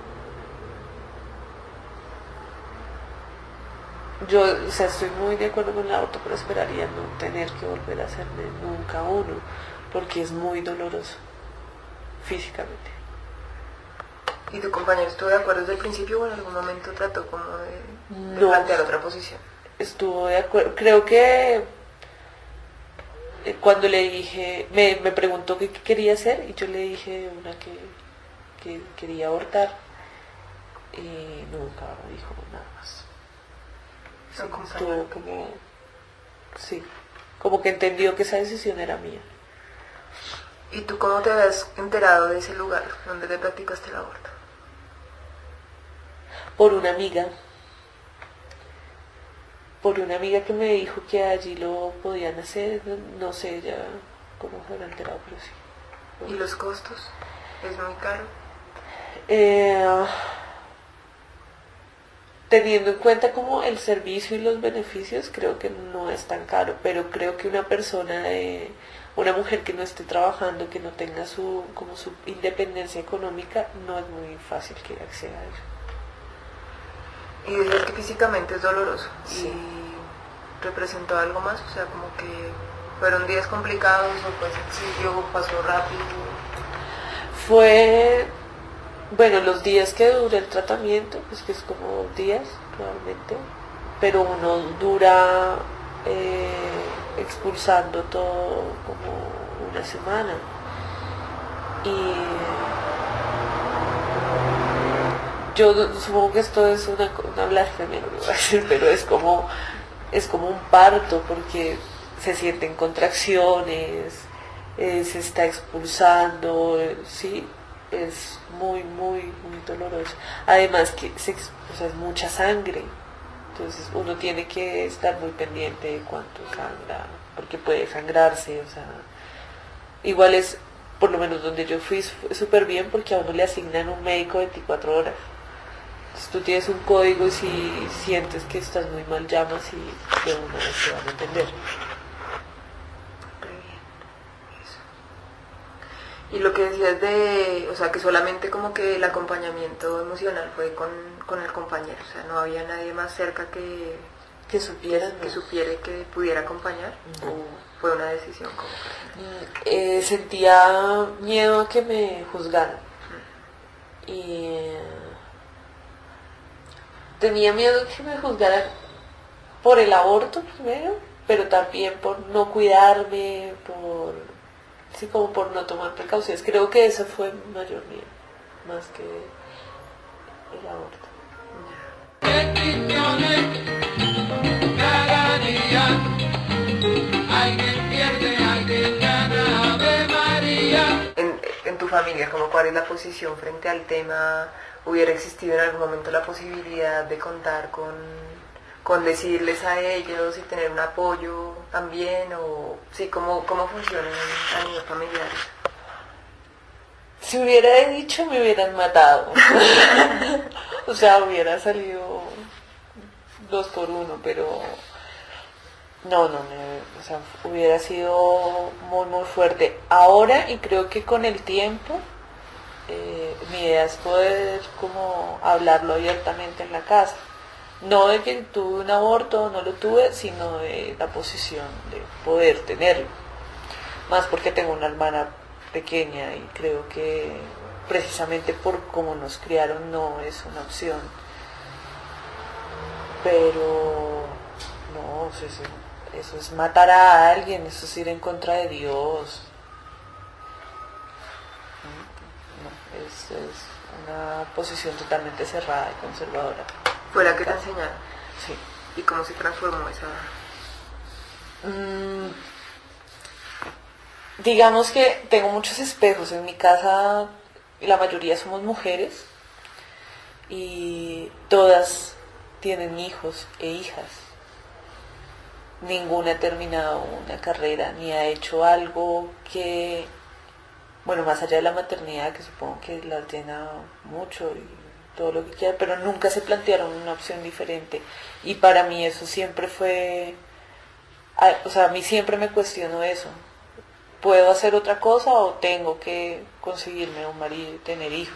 yo, o sea, estoy muy de acuerdo con el aborto, pero esperaría no tener que volver a hacerme nunca uno, porque es muy doloroso físicamente. ¿Y tu compañero estuvo de acuerdo desde el principio o en algún momento trató como de, de No, plantear otra posición? Estuvo de acuerdo, creo que cuando le dije, me, me preguntó qué quería hacer y yo le dije una que, que quería abortar y nunca dijo nada más. Sí, estuvo como, sí, como que entendió que esa decisión era mía. ¿Y tú cómo te habías enterado de ese lugar donde te practicaste el aborto? Por una amiga, por una amiga que me dijo que allí lo podían hacer, no, no sé ya cómo se habrá enterado, pero sí. ¿Y los costos? ¿Es muy caro? Eh, teniendo en cuenta como el servicio y los beneficios, creo que no es tan caro, pero creo que una persona de... una mujer que no esté trabajando, que no tenga su como su independencia económica, no es muy fácil que acceda a ello. Y dices que físicamente es doloroso. Sí. ¿Y representó algo más? O sea, como que fueron días complicados o fue sencillo, pasó rápido. Fue, bueno, los días que duró el tratamiento, pues que es como días realmente, pero uno dura eh, expulsando todo como una semana. Y yo supongo que esto es una, una blasfemia, lo que voy a decir, pero es como, es como un parto, porque se sienten contracciones, eh, se está expulsando, eh, sí, es muy, muy, muy doloroso. Además que se, o sea, es mucha sangre, entonces uno tiene que estar muy pendiente de cuánto sangra, porque puede sangrarse, o sea, igual es, por lo menos donde yo fui, súper bien, porque a uno le asignan un médico veinticuatro horas. Entonces tú tienes un código y si sientes que estás muy mal, llamas y de una vez te van a entender. Y lo que decías de, o sea, que solamente como que el acompañamiento emocional fue con, con el compañero, o sea, no había nadie más cerca que, que supiera, que, que supiera que pudiera acompañar, no. O fue una decisión como eh, sentía miedo a que me juzgaran. Mm. Y eh, tenía miedo que me juzgaran por el aborto primero, pero también por no cuidarme, por sí, como por no tomar precauciones. Creo que eso fue mayor miedo, más que el aborto. Cada día alguien pierde, alguien gana, Ave María. En, en tu familia, como cuál es la posición frente al tema, ¿hubiera existido en algún momento la posibilidad de contar con, con decirles a ellos y tener un apoyo también? O sí, ¿cómo, cómo funciona a nivel familiar? Si hubiera dicho, me hubieran matado. O sea, hubiera salido dos por uno, pero no, no, me, o sea, hubiera sido muy, muy fuerte. Ahora, y creo que con el tiempo, eh, mi idea es poder como hablarlo abiertamente en la casa. No de que tuve un aborto o no lo tuve, sino de la posición de poder tenerlo. Más porque tengo una hermana pequeña y creo que precisamente por cómo nos criaron no es una opción. Pero No, eso, eso, eso es matar a alguien, eso es ir en contra de Dios. No, es, es una posición totalmente cerrada y conservadora. ¿Fue la que te enseñaron? Sí. ¿Y cómo se transformó esa...? Mm, digamos que tengo muchos espejos. En mi casa la mayoría somos mujeres y todas tienen hijos e hijas. Ninguna ha terminado una carrera ni ha hecho algo que, bueno, más allá de la maternidad, que supongo que las llena mucho y todo lo que quiera, pero nunca se plantearon una opción diferente. Y para mí eso siempre fue, o sea, a mí siempre me cuestiono eso. ¿Puedo hacer otra cosa o tengo que conseguirme un marido y tener hijos?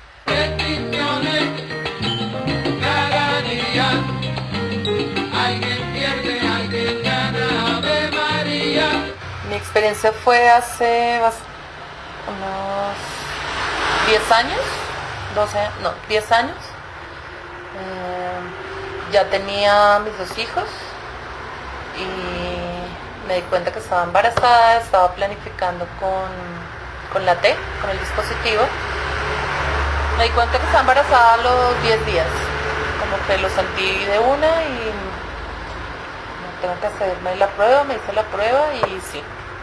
Cada día alguien pierde, alguien gana, Ave María. Mi experiencia fue hace unos diez años, doce, no, diez años. Eh, ya tenía mis dos hijos y me di cuenta que estaba embarazada, estaba planificando con, con la T, con el dispositivo. Me di cuenta que estaba embarazada a los diez días, como que lo sentí de una y tengo que hacerme la prueba, me hice la prueba y sí.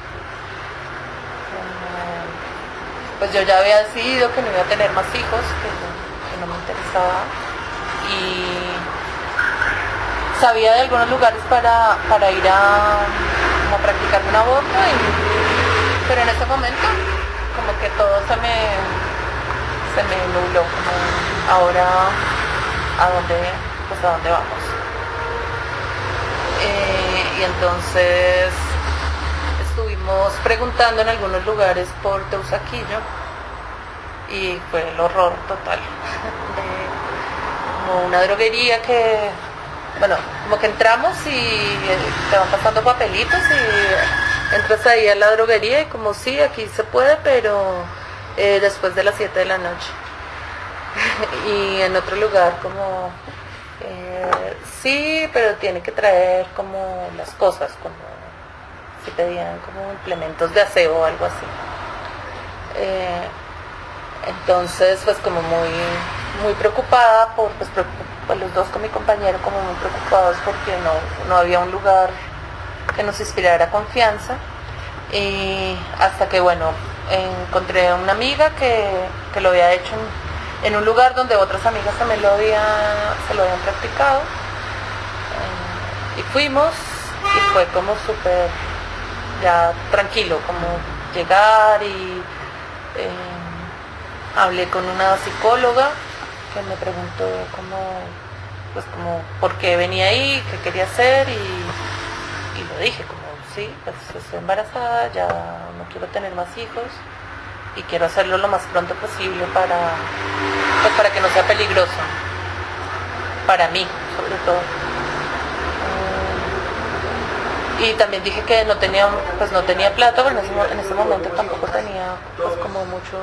Pues yo ya había decidido que no iba a tener más hijos, que no, que no me interesaba y sabía de algunos lugares para, para ir a, a practicar un aborto, y, pero en ese momento como que todo se me, se me nubló, como ahora a dónde, pues a dónde vamos. Eh, y entonces estuvimos preguntando en algunos lugares por Teusaquillo y fue el horror total. De, como una droguería que, bueno, como que entramos y te van pasando papelitos y entras ahí a la droguería y como sí, aquí se puede, pero eh, después de las siete de la noche. Y en otro lugar como eh, sí, pero tiene que traer como las cosas, como si pedían como implementos de aseo o algo así. Eh, entonces pues como muy muy preocupada por pues, pues los dos con mi compañero como muy preocupados porque no, no había un lugar que nos inspirara confianza, y hasta que bueno encontré una amiga que, que lo había hecho en, en un lugar donde otras amigas también lo habían, se lo habían practicado, eh, y fuimos y fue como súper ya tranquilo, como llegar y eh, hablé con una psicóloga que me preguntó cómo, pues como por qué venía ahí, qué quería hacer, y, y lo dije como sí, pues estoy embarazada, ya no quiero tener más hijos y quiero hacerlo lo más pronto posible para, pues para que no sea peligroso para mí sobre todo. Y también dije que no tenía, pues no tenía plata, pero en ese, en ese momento tampoco tenía pues como mucho.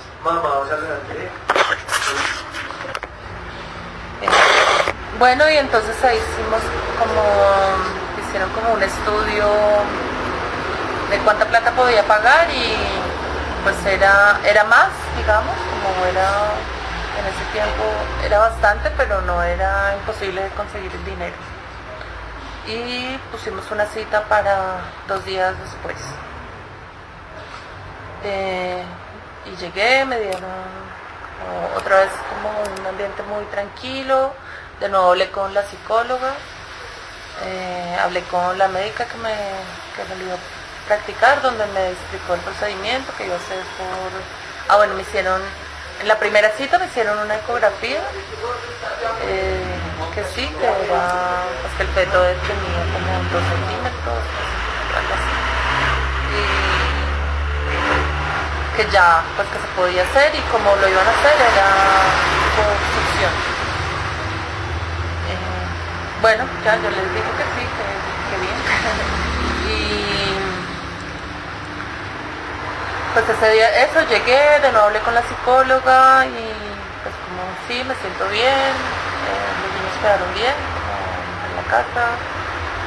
Eh, bueno, y entonces ahí hicimos como, hicieron como un estudio de cuánta plata podía pagar y pues era, era más, digamos, como era en ese tiempo, era bastante, pero no era imposible de conseguir el dinero. Y pusimos una cita para dos días después. Eh, y llegué, me dieron oh, otra vez como un ambiente muy tranquilo. De nuevo hablé con la psicóloga, eh, hablé con la médica que me, que me lo iba a practicar, donde me explicó el procedimiento que iba a hacer por... Ah, bueno, me hicieron, en la primera cita me hicieron una ecografía, eh, que sí, que era, pues que el feto tenía como dos centímetros, algo así, y que ya, pues que se podía hacer, y como lo iban a hacer era por succión. Eh, bueno, ya yo les dije que sí, que, que bien, y pues ese día, eso, llegué, de nuevo hablé con la psicóloga, y pues como sí, me siento bien, eh, los niños quedaron bien, como en la casa,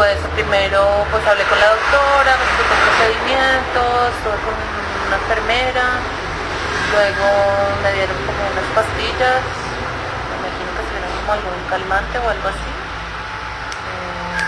fue eso, primero pues hablé con la doctora, me explicó el procedimiento, estuve con una enfermera, luego me dieron como unas pastillas, me imagino que será como algún calmante o algo así. Eh,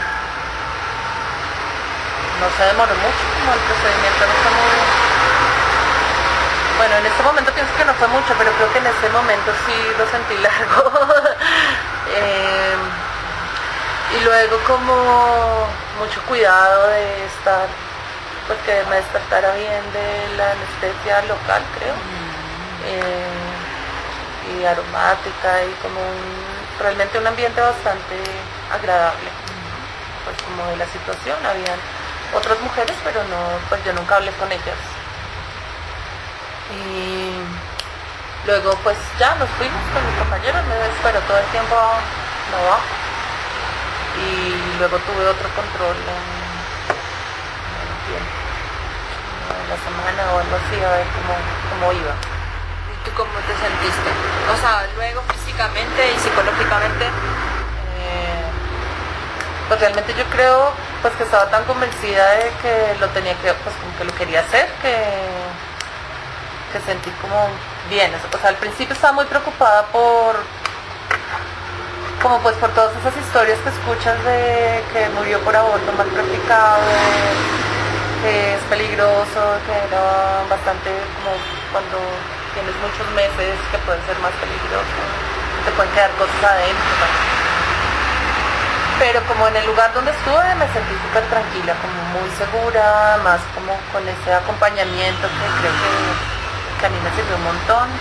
no se demoró mucho, como el procedimiento no fue muy... Bueno, en este momento pienso que no fue mucho, pero creo que en ese momento sí lo sentí largo. eh, y luego como mucho cuidado de estar, pues que me despertara bien de la anestesia local, creo. Eh, y aromática y como un, realmente un ambiente bastante agradable. Pues como de la situación, habían otras mujeres, pero no, pues yo nunca hablé con ellas. Y luego pues ya nos fuimos con mis compañeros, me esperó todo el tiempo abajo y luego tuve otro control en, en el tiempo, en la semana o algo así, a ver cómo, cómo iba. ¿Y tú cómo te sentiste? O sea, luego físicamente y psicológicamente. Eh, pues realmente yo creo pues que estaba tan convencida de que lo tenía que, pues como que lo quería hacer, que que sentí como bien, o sea, al principio estaba muy preocupada por, como pues por todas esas historias que escuchas de que murió por aborto mal practicado, que es peligroso, que era bastante como cuando tienes muchos meses que puede ser más peligroso, te pueden quedar cosas adentro, ¿no? Pero como en el lugar donde estuve me sentí súper tranquila, como muy segura, más como con ese acompañamiento que creo que que a mí me sirvió un montón,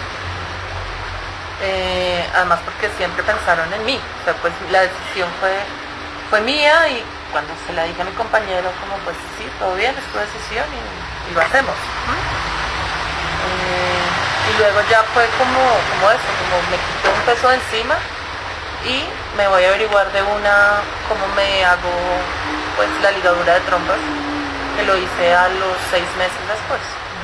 eh, además porque siempre pensaron en mí, o sea, pues la decisión fue, fue mía y cuando se la dije a mi compañero, como pues sí, todo bien, es tu decisión y, y lo hacemos. Eh, y luego ya fue como, como eso, como me quité un peso de encima y me voy a averiguar de una cómo me hago pues la ligadura de trompas, que lo hice a los seis meses después.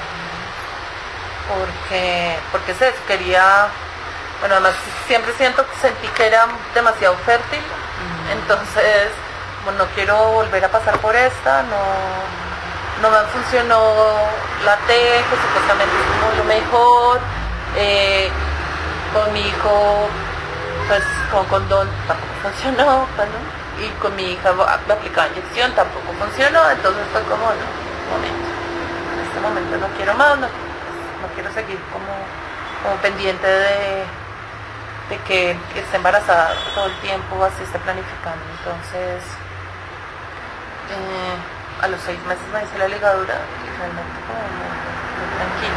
porque porque sé, quería, bueno, además siempre siento que sentí que era demasiado fértil, uh-huh. Entonces bueno, no quiero volver a pasar por esta, no no me funcionó la T, que supuestamente es como lo mejor, eh, con mi hijo pues con condón tampoco funcionó, bueno, y con mi hija me aplicaba inyección, tampoco funcionó, entonces fue como, no, un momento, en este momento no quiero más, no no quiero seguir como, como pendiente de, de que esté embarazada todo el tiempo, así esté planificando. Entonces, eh, a los seis meses me hice la ligadura y realmente como muy, muy tranquila.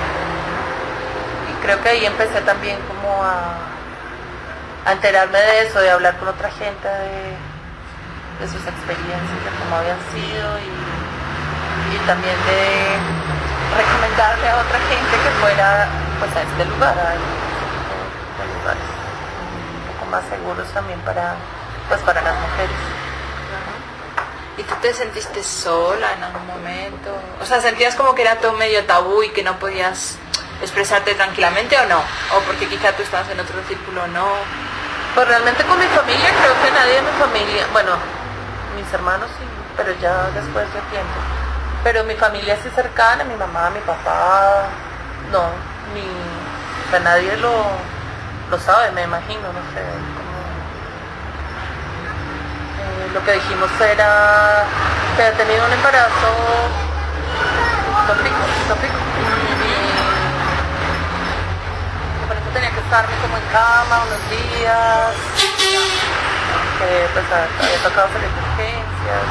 Y creo que ahí empecé también como a, a enterarme de eso, de hablar con otra gente, de, de sus experiencias, de cómo habían sido y, y también de recomendarle a otra gente que fuera pues a este lugar, a este lugares un poco más seguros también para pues para las mujeres. ¿Y tú te sentiste sola en algún momento? O sea, ¿sentías como que era todo medio tabú y que no podías expresarte tranquilamente o no? ¿O porque quizá tú estabas en otro círculo o no? Pues realmente con mi familia, creo que nadie de mi familia, bueno, mis hermanos sí, pero ya después de tiempo. Pero mi familia así cercana, mi mamá, mi papá, no, ni, o sea, nadie lo, lo sabe, me imagino, no sé, como, eh, lo que dijimos era que había tenido un embarazo tópico, tópico, y por eso tenía que estarme como en cama unos días, que pues había tocado salir de urgencias.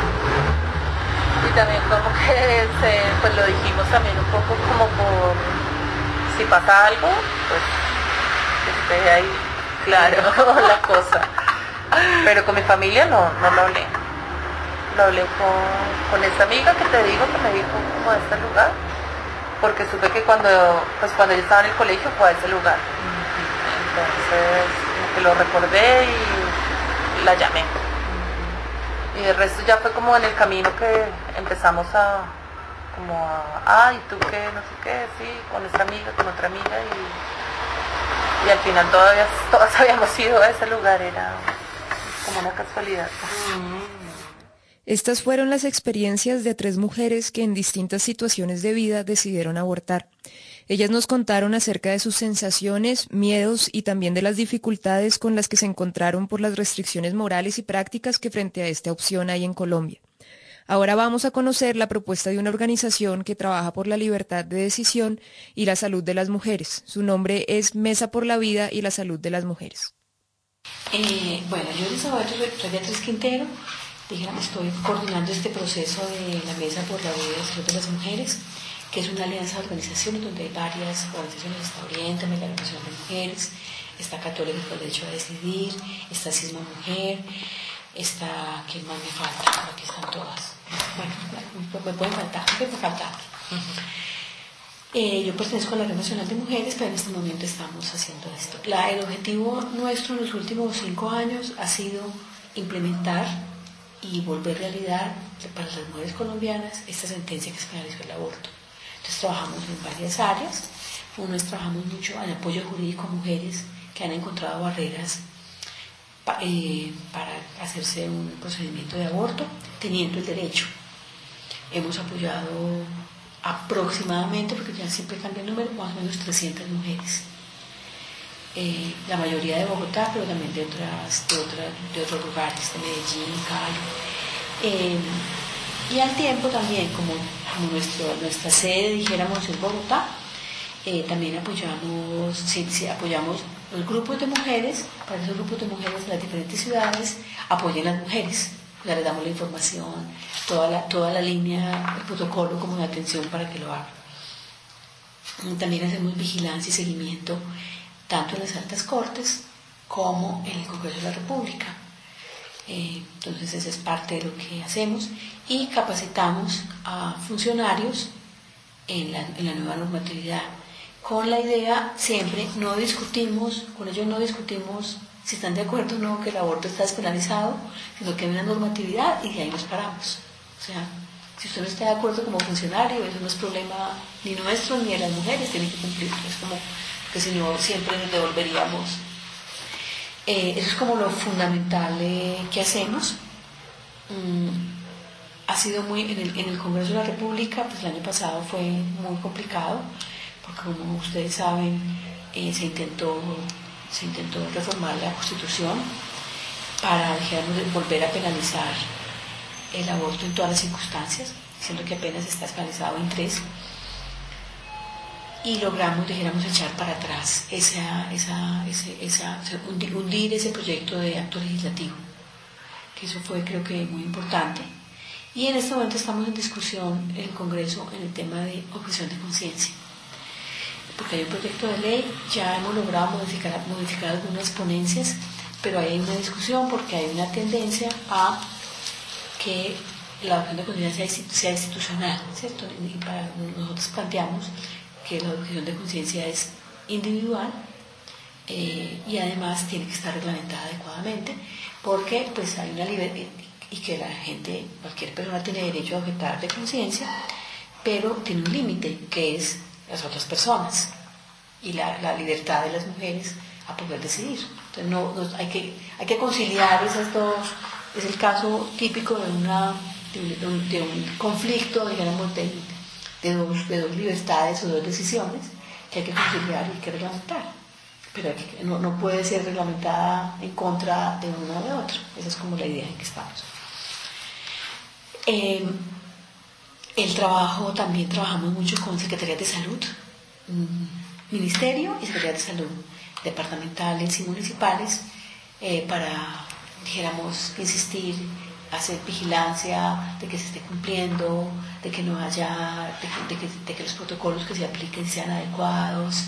Y también como que se, pues lo dijimos también un poco como por si pasa algo, pues que esté ahí claro la cosa. Pero con mi familia no, no lo hablé. Lo hablé con, con esta amiga que te digo, que me dijo como de este lugar, porque supe que cuando, pues cuando yo estaba en el colegio fue a ese lugar. Entonces como que lo recordé y la llamé. Y el resto ya fue como en el camino que empezamos a, como a, ay, ¿tú qué? No sé qué, sí, con esta amiga, con otra amiga, y, y al final todavía, todas habíamos ido a ese lugar, era como una casualidad. Mm. Estas fueron las experiencias de tres mujeres que en distintas situaciones de vida decidieron abortar. Ellas nos contaron acerca de sus sensaciones, miedos y también de las dificultades con las que se encontraron por las restricciones morales y prácticas que frente a esta opción hay en Colombia. Ahora vamos a conocer la propuesta de una organización que trabaja por la libertad de decisión y la salud de las mujeres. Su nombre es Mesa por la Vida y la Salud de las Mujeres. Eh, bueno, yo les soy, soy Beatriz Quintero, dijéramos, estoy coordinando este proceso de la Mesa por la Vida y la Salud de las Mujeres, que es una alianza de organizaciones donde hay varias organizaciones. Está Oriéntame, la Organización de Mujeres, está Católicos por el Derecho a Decidir, está Cisma Mujer, está, ¿quién más me falta? Aquí están todas. Bueno, me pueden faltar, me pueden faltar. Eh, yo pertenezco a la Red Nacional de Mujeres, pero en este momento estamos haciendo esto. La, el objetivo nuestro en los últimos cinco años ha sido implementar y volver realidad para las mujeres colombianas esta sentencia que se penalizó el aborto. Entonces trabajamos en varias áreas. Uno es trabajamos mucho en apoyo jurídico a mujeres que han encontrado barreras pa, eh, para hacerse un procedimiento de aborto, teniendo el derecho. Hemos apoyado aproximadamente, porque ya siempre cambia el número, más o menos trescientas mujeres. Eh, la mayoría de Bogotá, pero también de, otras, de, otra, de otros lugares, de Medellín, Cali. Eh, y al tiempo también, como, como nuestro, nuestra sede, dijéramos, es Bogotá, eh, también apoyamos, sí, sí, apoyamos los grupos de mujeres. Para esos grupos de mujeres de las diferentes ciudades apoyen las mujeres. Ya les damos la información, toda la, toda la línea, el protocolo como de atención para que lo hagan. También hacemos vigilancia y seguimiento tanto en las altas cortes como en el Congreso de la República. Eh, entonces esa es parte de lo que hacemos, y capacitamos a funcionarios en la, en la nueva normatividad, con la idea siempre, no discutimos, con ellos no discutimos si están de acuerdo o no que el aborto está despenalizado, sino que hay una normatividad y de ahí nos paramos. O sea, si usted no está de acuerdo como funcionario, eso no es problema ni nuestro ni de las mujeres, tienen que cumplirlo. Es como que si no, siempre nos devolveríamos. Eh, eso es como lo fundamental eh, que hacemos. Mm, ha sido muy, en el, en el Congreso de la República, pues el año pasado fue muy complicado, porque como ustedes saben, eh, se intentó se intentó reformar la Constitución para, digamos, volver a penalizar el aborto en todas las circunstancias, siendo que apenas está penalizado en tres, y logramos, dijéramos, echar para atrás esa, esa, esa, esa hundir, hundir ese proyecto de acto legislativo, que eso fue, creo que, muy importante. Y en este momento estamos en discusión en el Congreso en el tema de objeción de conciencia, porque hay un proyecto de ley, ya hemos logrado modificar, modificar algunas ponencias, pero hay una discusión porque hay una tendencia a que la objeción de conciencia sea, sea institucional, ¿cierto? Y para nosotros planteamos que la objeción de conciencia es individual eh, y además tiene que estar reglamentada adecuadamente, porque pues hay una libertad y que la gente, cualquier persona tiene derecho a objetar de conciencia, pero tiene un límite que es las otras personas y la, la libertad de las mujeres a poder decidir. Entonces no, no, hay, que, hay que conciliar esas dos. Es el caso típico de, una, de, un, de un conflicto, digamos, de, de, dos, de dos libertades o dos decisiones que hay que conciliar y hay que reglamentar, pero hay que, no, no puede ser reglamentada en contra de uno o de otro. Esa es como la idea en que estamos. Eh, El trabajo, también trabajamos mucho con Secretarías de Salud, Ministerio y Secretarías de Salud, departamentales y municipales, eh, para, dijéramos, insistir, hacer vigilancia de que se esté cumpliendo, de que no haya, de que, de que, de que los protocolos que se apliquen sean adecuados.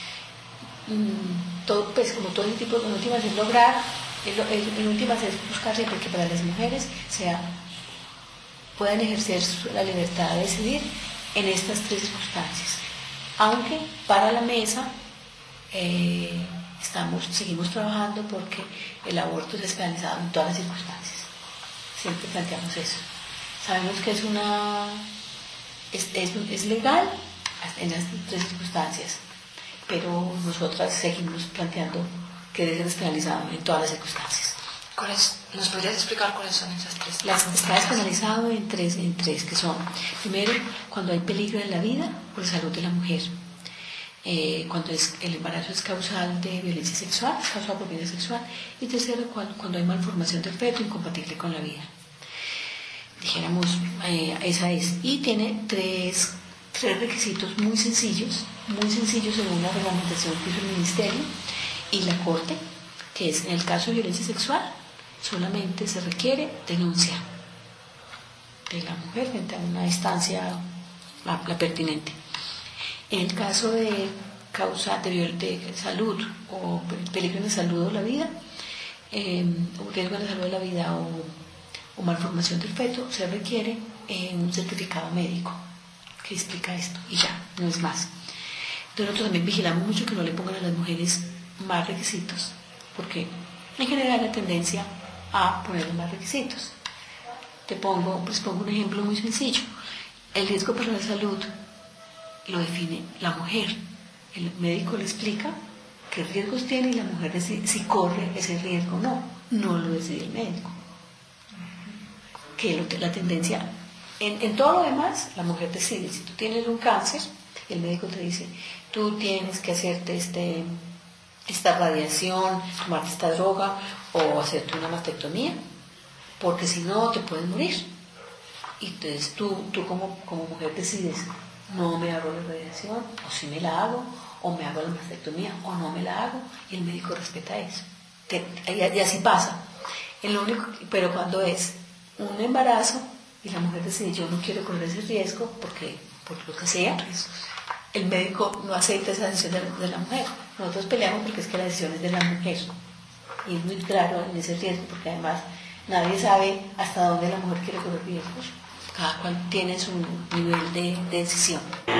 Mm, todo, pues, como todo el tipo, en últimas es lograr, en, en últimas es buscar siempre que para las mujeres sea puedan ejercer la libertad de decidir en estas tres circunstancias. Aunque para la mesa eh, estamos, seguimos trabajando porque el aborto es despenalizado en todas las circunstancias. Siempre planteamos eso. Sabemos que es una es, es, es legal en las tres circunstancias, pero nosotras seguimos planteando que debe ser despenalizado en todas las circunstancias. ¿Cuáles, ¿Nos podrías explicar cuáles son esas tres? Las, está despenalizado en tres, en tres, que son, primero, cuando hay peligro en la vida o la salud de la mujer. Eh, cuando es, el embarazo es causal de violencia sexual, es causal por violencia sexual. Y tercero, cuando, cuando hay malformación del feto incompatible con la vida. Dijéramos, eh, esa es. Y tiene tres, tres requisitos muy sencillos, muy sencillos según la reglamentación que hizo el Ministerio y la Corte, que es, en el caso de violencia sexual, solamente se requiere denuncia de la mujer frente a una instancia, la, la pertinente. En el caso de causa de, de salud o peligro en la salud o la vida, eh, o riesgo en la salud de la vida o, o malformación del feto, se requiere eh, un certificado médico que explica esto y ya, no es más. Entonces nosotros también vigilamos mucho que no le pongan a las mujeres más requisitos, porque en general la tendencia a ponerle más requisitos. Te pongo, pues pongo un ejemplo muy sencillo. El riesgo para la salud lo define la mujer. El médico le explica qué riesgos tiene y la mujer decide si corre ese riesgo o no. No lo decide el médico. Que lo, la tendencia, en, en todo lo demás, la mujer decide. Si tú tienes un cáncer, el médico te dice, tú tienes que hacerte este, esta radiación, tomarte esta droga o hacerte una mastectomía, porque si no te puedes morir. Y entonces tú, tú como, como mujer decides, no me hago la radiación, o si me la hago, o me hago la mastectomía, o no me la hago, y el médico respeta eso. Te, y, y así pasa. El único, pero cuando es un embarazo y la mujer decide, yo no quiero correr ese riesgo, porque por lo que sea, el médico no acepta esa decisión de, de la mujer. Nosotros peleamos porque es que la decisión es de la mujer. Y es muy claro en ese riesgo, porque además nadie sabe hasta dónde la mujer quiere correr riesgos. Cada cual tiene su nivel de, de decisión.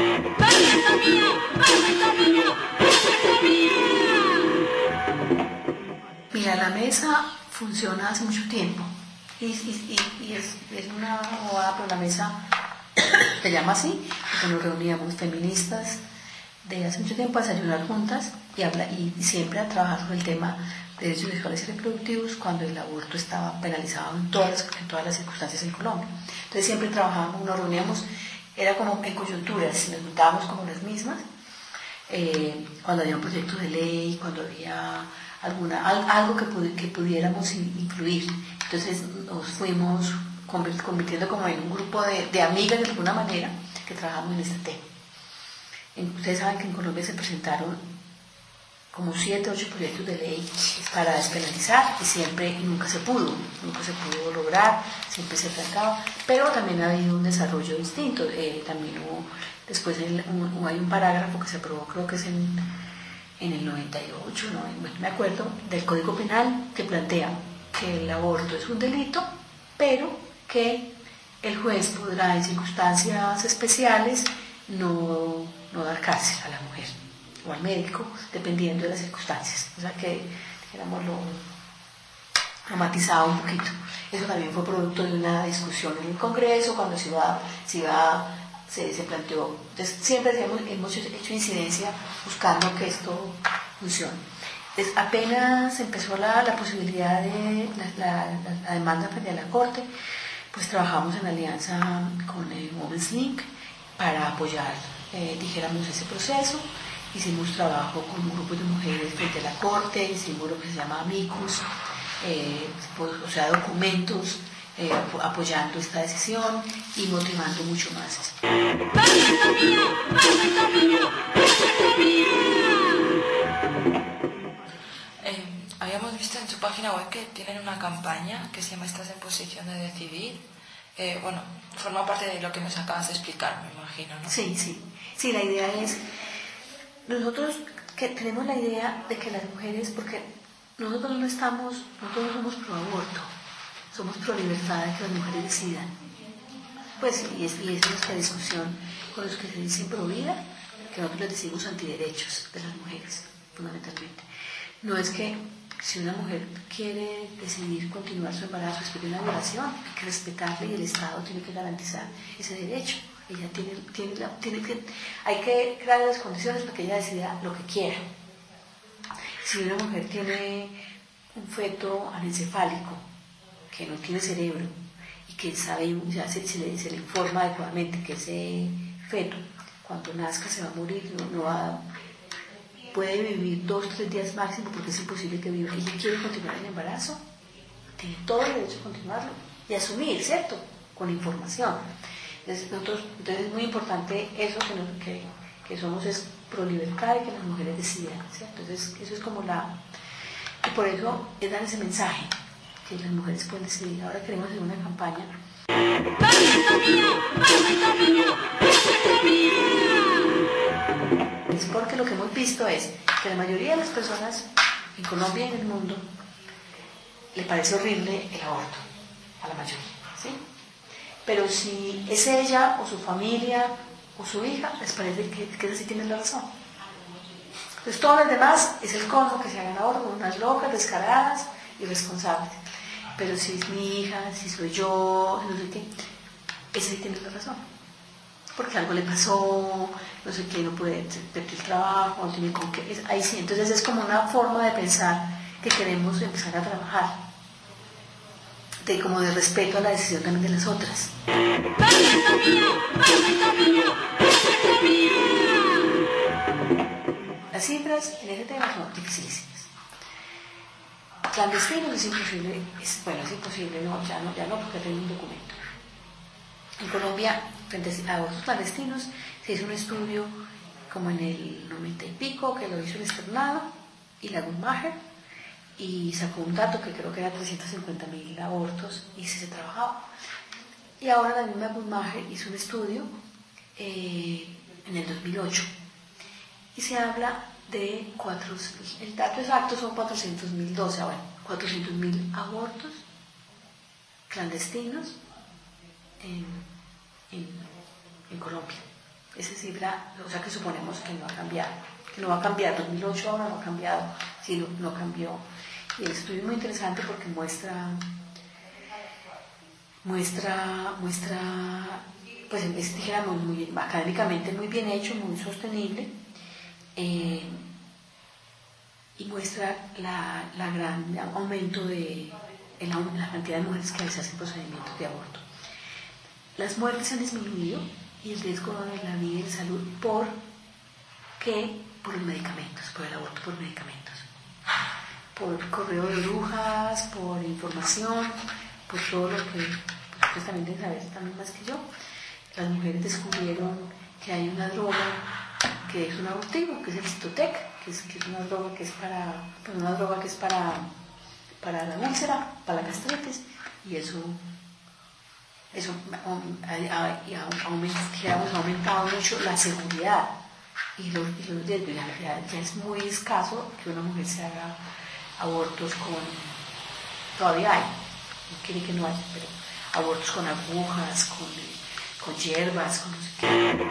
Mira, la mesa funciona hace mucho tiempo y, y, y, y es, es una abogada, pero la mesa se llama así, porque nos reuníamos feministas de hace mucho tiempo a desayunar juntas y, habla, y, y siempre a trabajar sobre el tema de derechos sexuales y reproductivos cuando el aborto estaba penalizado en todas, en todas las circunstancias en Colombia. Entonces siempre trabajábamos, nos reuníamos, era como en coyunturas, nos juntábamos como las mismas, eh, cuando había un proyecto de ley, cuando había alguna, algo que, pudi, que pudiéramos incluir. Entonces nos fuimos convirtiendo como en un grupo de, de amigas de alguna manera que trabajamos en este tema. Ustedes saben que en Colombia se presentaron como siete, ocho proyectos de ley para despenalizar y siempre, y nunca se pudo, nunca se pudo lograr, siempre se trataba, pero también ha habido un desarrollo distinto. Eh, también hubo, después el, un, hay un parágrafo que se aprobó, creo que es en, en el noventa y ocho, ¿no? Bueno, me acuerdo, del Código Penal que plantea que el aborto es un delito, pero que el juez podrá en circunstancias especiales no, no dar cárcel a la mujer o al médico, dependiendo de las circunstancias. O sea que, digamos, lo dramatizaba un poquito. Eso también fue producto de una discusión en el Congreso, cuando se iba, se, iba, se, se planteó. Entonces, siempre hemos, hemos hecho incidencia buscando que esto funcione. Entonces, apenas empezó la, la posibilidad de la, la, la, la demanda frente a la Corte, pues trabajamos en alianza con el Women's Link para apoyar, eh, dijéramos, ese proceso. Hicimos trabajo con un grupo de mujeres frente a la Corte, hicimos lo que se llama amicus, eh, pues, o sea, documentos eh, apoyando esta decisión y motivando mucho más. Eh, habíamos visto en su página web que tienen una campaña que se llama Estás en posición de decidir. Eh, bueno, forma parte de lo que nos acabas de explicar, me imagino, ¿no? Sí, sí. Sí, la idea es... Nosotros que tenemos la idea de que las mujeres, porque nosotros no estamos, nosotros no somos pro aborto, somos pro libertad de que las mujeres decidan. Pues, y es, y es nuestra discusión con los que se dicen pro vida, que nosotros les decimos antiderechos de las mujeres, fundamentalmente. No es que si una mujer quiere decidir continuar su embarazo después de una violación, hay que respetarle y el Estado tiene que garantizar ese derecho. Ella tiene, tiene, la, tiene que, hay que crear las condiciones para que ella decida lo que quiera. Si una mujer tiene un feto anencefálico que no tiene cerebro y que sabe, ya se, se, le, se le informa adecuadamente que ese feto cuando nazca se va a morir, no, no va, puede vivir dos o tres días máximo porque es imposible que viva, y ella quiere continuar el embarazo, tiene todo el derecho a continuarlo y asumir, ¿cierto? Con información. Entonces, nosotros, entonces es muy importante eso que, nos, que, que somos es pro libertad y que las mujeres decidan, ¿cierto? Entonces eso es como la... y por eso es dar ese mensaje, que las mujeres pueden decidir. Ahora queremos hacer una campaña. Es porque lo que hemos visto es que la mayoría de las personas en Colombia y en el mundo le parece horrible el aborto, a la mayoría, ¿sí? Pero si es ella o su familia o su hija, les parece que, que así tienen la razón. Entonces todos los demás es el colmo que se hagan aborto, unas locas, descaradas, irresponsables. Pero si es mi hija, si soy yo, no sé qué, ese sí tiene la razón. Porque algo le pasó, no sé qué, no puede perder el trabajo, no tiene con qué, es, ahí sí. Entonces es como una forma de pensar que queremos empezar a trabajar, de como de respeto a la decisión también de las otras. Las cifras en ese tema son dificilísimas. Clandestinos es imposible, es, bueno, es imposible, no, ya no, ya no, porque tengo un documento. En Colombia, frente a abortos clandestinos, se hizo un estudio como en el noventa y pico, que lo hizo el Externado y la Guttmacher, y sacó un dato que creo que era trescientos cincuenta mil abortos, y si se trabajaba. Y ahora la misma Guttmacher hizo un estudio eh, en el dos mil ocho, y se habla de cuatro, el dato exacto son cuatrocientos mil doce, bueno, cuatrocientos mil abortos clandestinos en, en, en Colombia. Esa cifra, o sea que suponemos que no ha cambiado, que no va a cambiar, dos mil ocho ahora no ha cambiado, sí, no, no cambió. Y el estudio es muy interesante porque muestra, muestra, muestra, pues es, dijéramos, muy, académicamente muy bien hecho, muy sostenible, eh, y muestra la, la gran aumento de en la, la cantidad de mujeres que se hacen procedimientos de aborto. Las muertes han disminuido y el riesgo de la vida y la salud por ¿qué? Por los medicamentos, por el aborto por medicamentos, por correo de brujas, por información, por todo lo que ustedes también deben saber también más que yo. Las mujeres descubrieron que hay una droga que es un abortivo, que es el Cytotec, que es, que es una droga que es para, pues una droga que es para, para la úlcera, para la gastritis, y eso, eso ha, ha, ha, ha aumentado mucho la seguridad y los, y los riesgos. Ya, ya es muy escaso que una mujer se haga abortos con, todavía hay, no quiere que no haya, pero abortos con agujas, con, con hierbas, con no sé qué.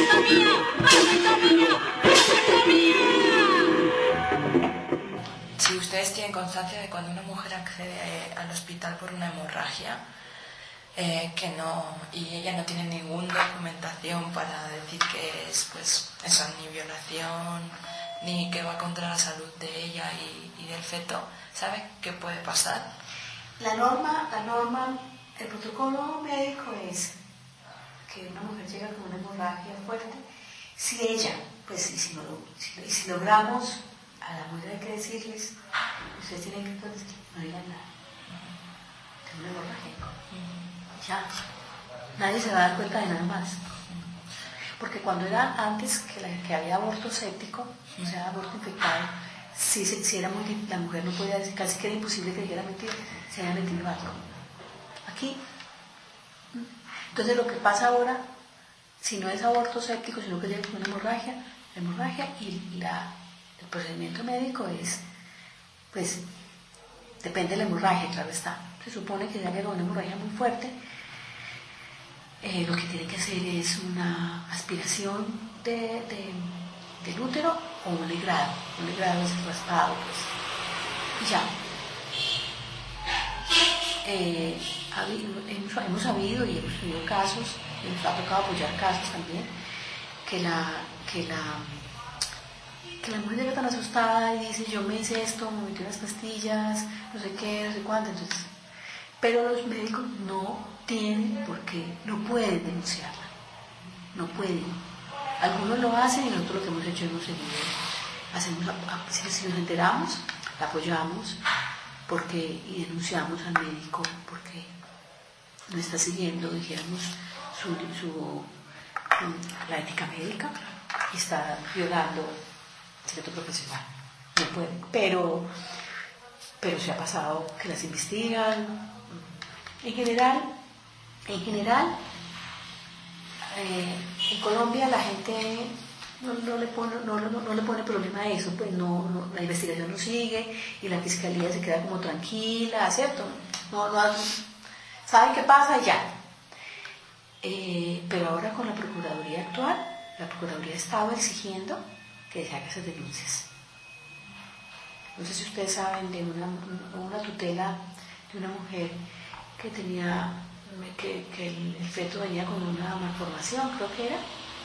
Si ustedes tienen constancia de cuando una mujer accede al hospital por una hemorragia, eh, que no, y ella no tiene ninguna documentación para decir que es, pues, eso, ni violación, ni que va contra la salud de ella y, y del feto, ¿sabe qué puede pasar? La norma, la norma, el protocolo médico es que una mujer llega con una hemorragia fuerte, si ella, pues, y si, no, si, y si logramos, a la mujer hay que decirles, ustedes tienen que entonces no digan nada, tengo una hemorragia, ya, nadie se va a dar cuenta de nada más. Porque cuando era antes que, la, que había aborto séptico, o sea, aborto infectado, si, si, si era muy, la mujer no podía decir, casi que era imposible que dijera mentir, se había metido algo. Aquí, entonces lo que pasa ahora, si no es aborto séptico, sino que llega con una hemorragia, la hemorragia y la, el procedimiento médico es, pues, depende de la hemorragia, claro está. Se supone que ya llega una hemorragia muy fuerte. Eh, lo que tiene que hacer es una aspiración de, de, del útero o un legrado. Un legrado es el raspado, pues. Y ya. Eh, hemos, hemos sabido y hemos tenido casos, y nos ha tocado apoyar casos también, que la, que la, que la mujer llega tan asustada y dice, yo me hice esto, me metí unas pastillas, no sé qué, no sé cuánto, entonces, pero los médicos no tienen por qué, no pueden denunciarla, no pueden. Algunos lo hacen y nosotros lo que hemos hecho hemos seguido, hacemos, si, si nos enteramos, la apoyamos porque, y denunciamos al médico porque no está siguiendo, dijéramos, su, su, la ética médica y está violando el secreto profesional. No puede, pero, pero se ha pasado que las investigan. En general, en general, eh, en Colombia la gente no, no, le pone, no, no, no le pone problema a eso, pues no, no, la investigación no sigue y la fiscalía se queda como tranquila, ¿cierto? No, no, saben qué pasa y ya. Eh, pero ahora con la Procuraduría actual, la Procuraduría estaba exigiendo que se hagan esas denuncias. No sé si ustedes saben de una, una tutela de una mujer que tenía, que, que el, el feto venía con una malformación, creo que era.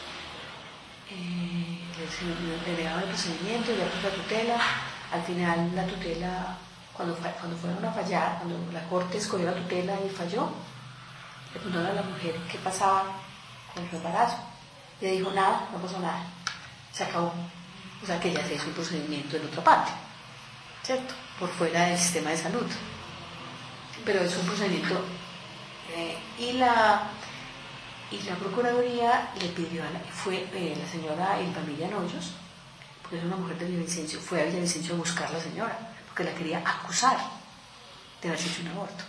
Eh, le negaban el procedimiento y la tutela. Al final la tutela, cuando, cuando fueron a fallar, cuando la corte escogió la tutela y falló, le preguntaron a la mujer qué pasaba con su embarazo. Le dijo nada, no pasó nada, se acabó. O sea que ya se hizo un procedimiento en otra parte, ¿cierto? Por fuera del sistema de salud. Pero es un procedimiento eh, y la y la Procuraduría le pidió a la, fue eh, la señora Elvamilla Hoyos, porque es una mujer de Villavicencio, fue a Villavicencio a buscar a la señora, porque la quería acusar de haberse hecho un aborto.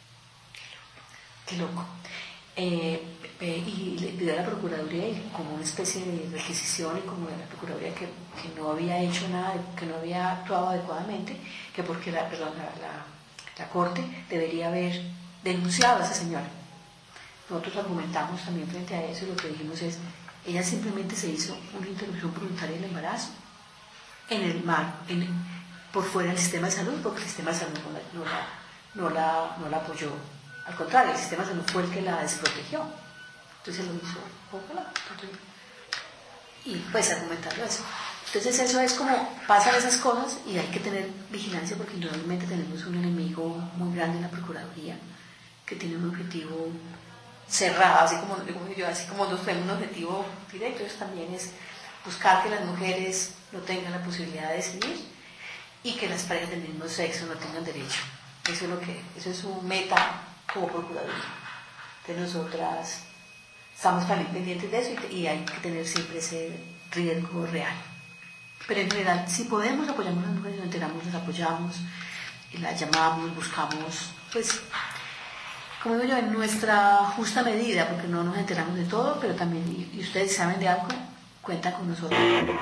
Qué loco. Eh, eh, y le pidió a la Procuraduría como una especie de requisición y como de la Procuraduría que, que no había hecho nada, que no había actuado adecuadamente, que porque la, perdón, la, la, la Corte debería haber denunciado a esa señora. Nosotros argumentamos también frente a eso y lo que dijimos es, ella simplemente se hizo una interrupción voluntaria del embarazo en el mar, en, por fuera del sistema de salud, porque el sistema de salud no la, no la, no la, no la apoyó. Al contrario, el sistema de salud fue el que la desprotegió. Entonces lo hizo popular. Y pues argumentando eso. Entonces eso es como, pasan esas cosas y hay que tener vigilancia porque indudablemente tenemos un enemigo muy grande en la Procuraduría que tiene un objetivo cerrado, así como, como yo, así como nosotros tenemos un objetivo directo, eso también es buscar que las mujeres no tengan la posibilidad de decidir y que las parejas del mismo sexo no tengan derecho. Eso es lo que, eso es su meta como Procuraduría. Entonces nosotras estamos también pendientes de eso y, y hay que tener siempre ese riesgo real. Pero en general, si podemos, apoyamos a las mujeres, nos enteramos, las apoyamos, y las llamamos, buscamos, pues, como digo yo, en nuestra justa medida, porque no nos enteramos de todo, pero también, y, y ustedes saben de algo, cuentan con nosotros.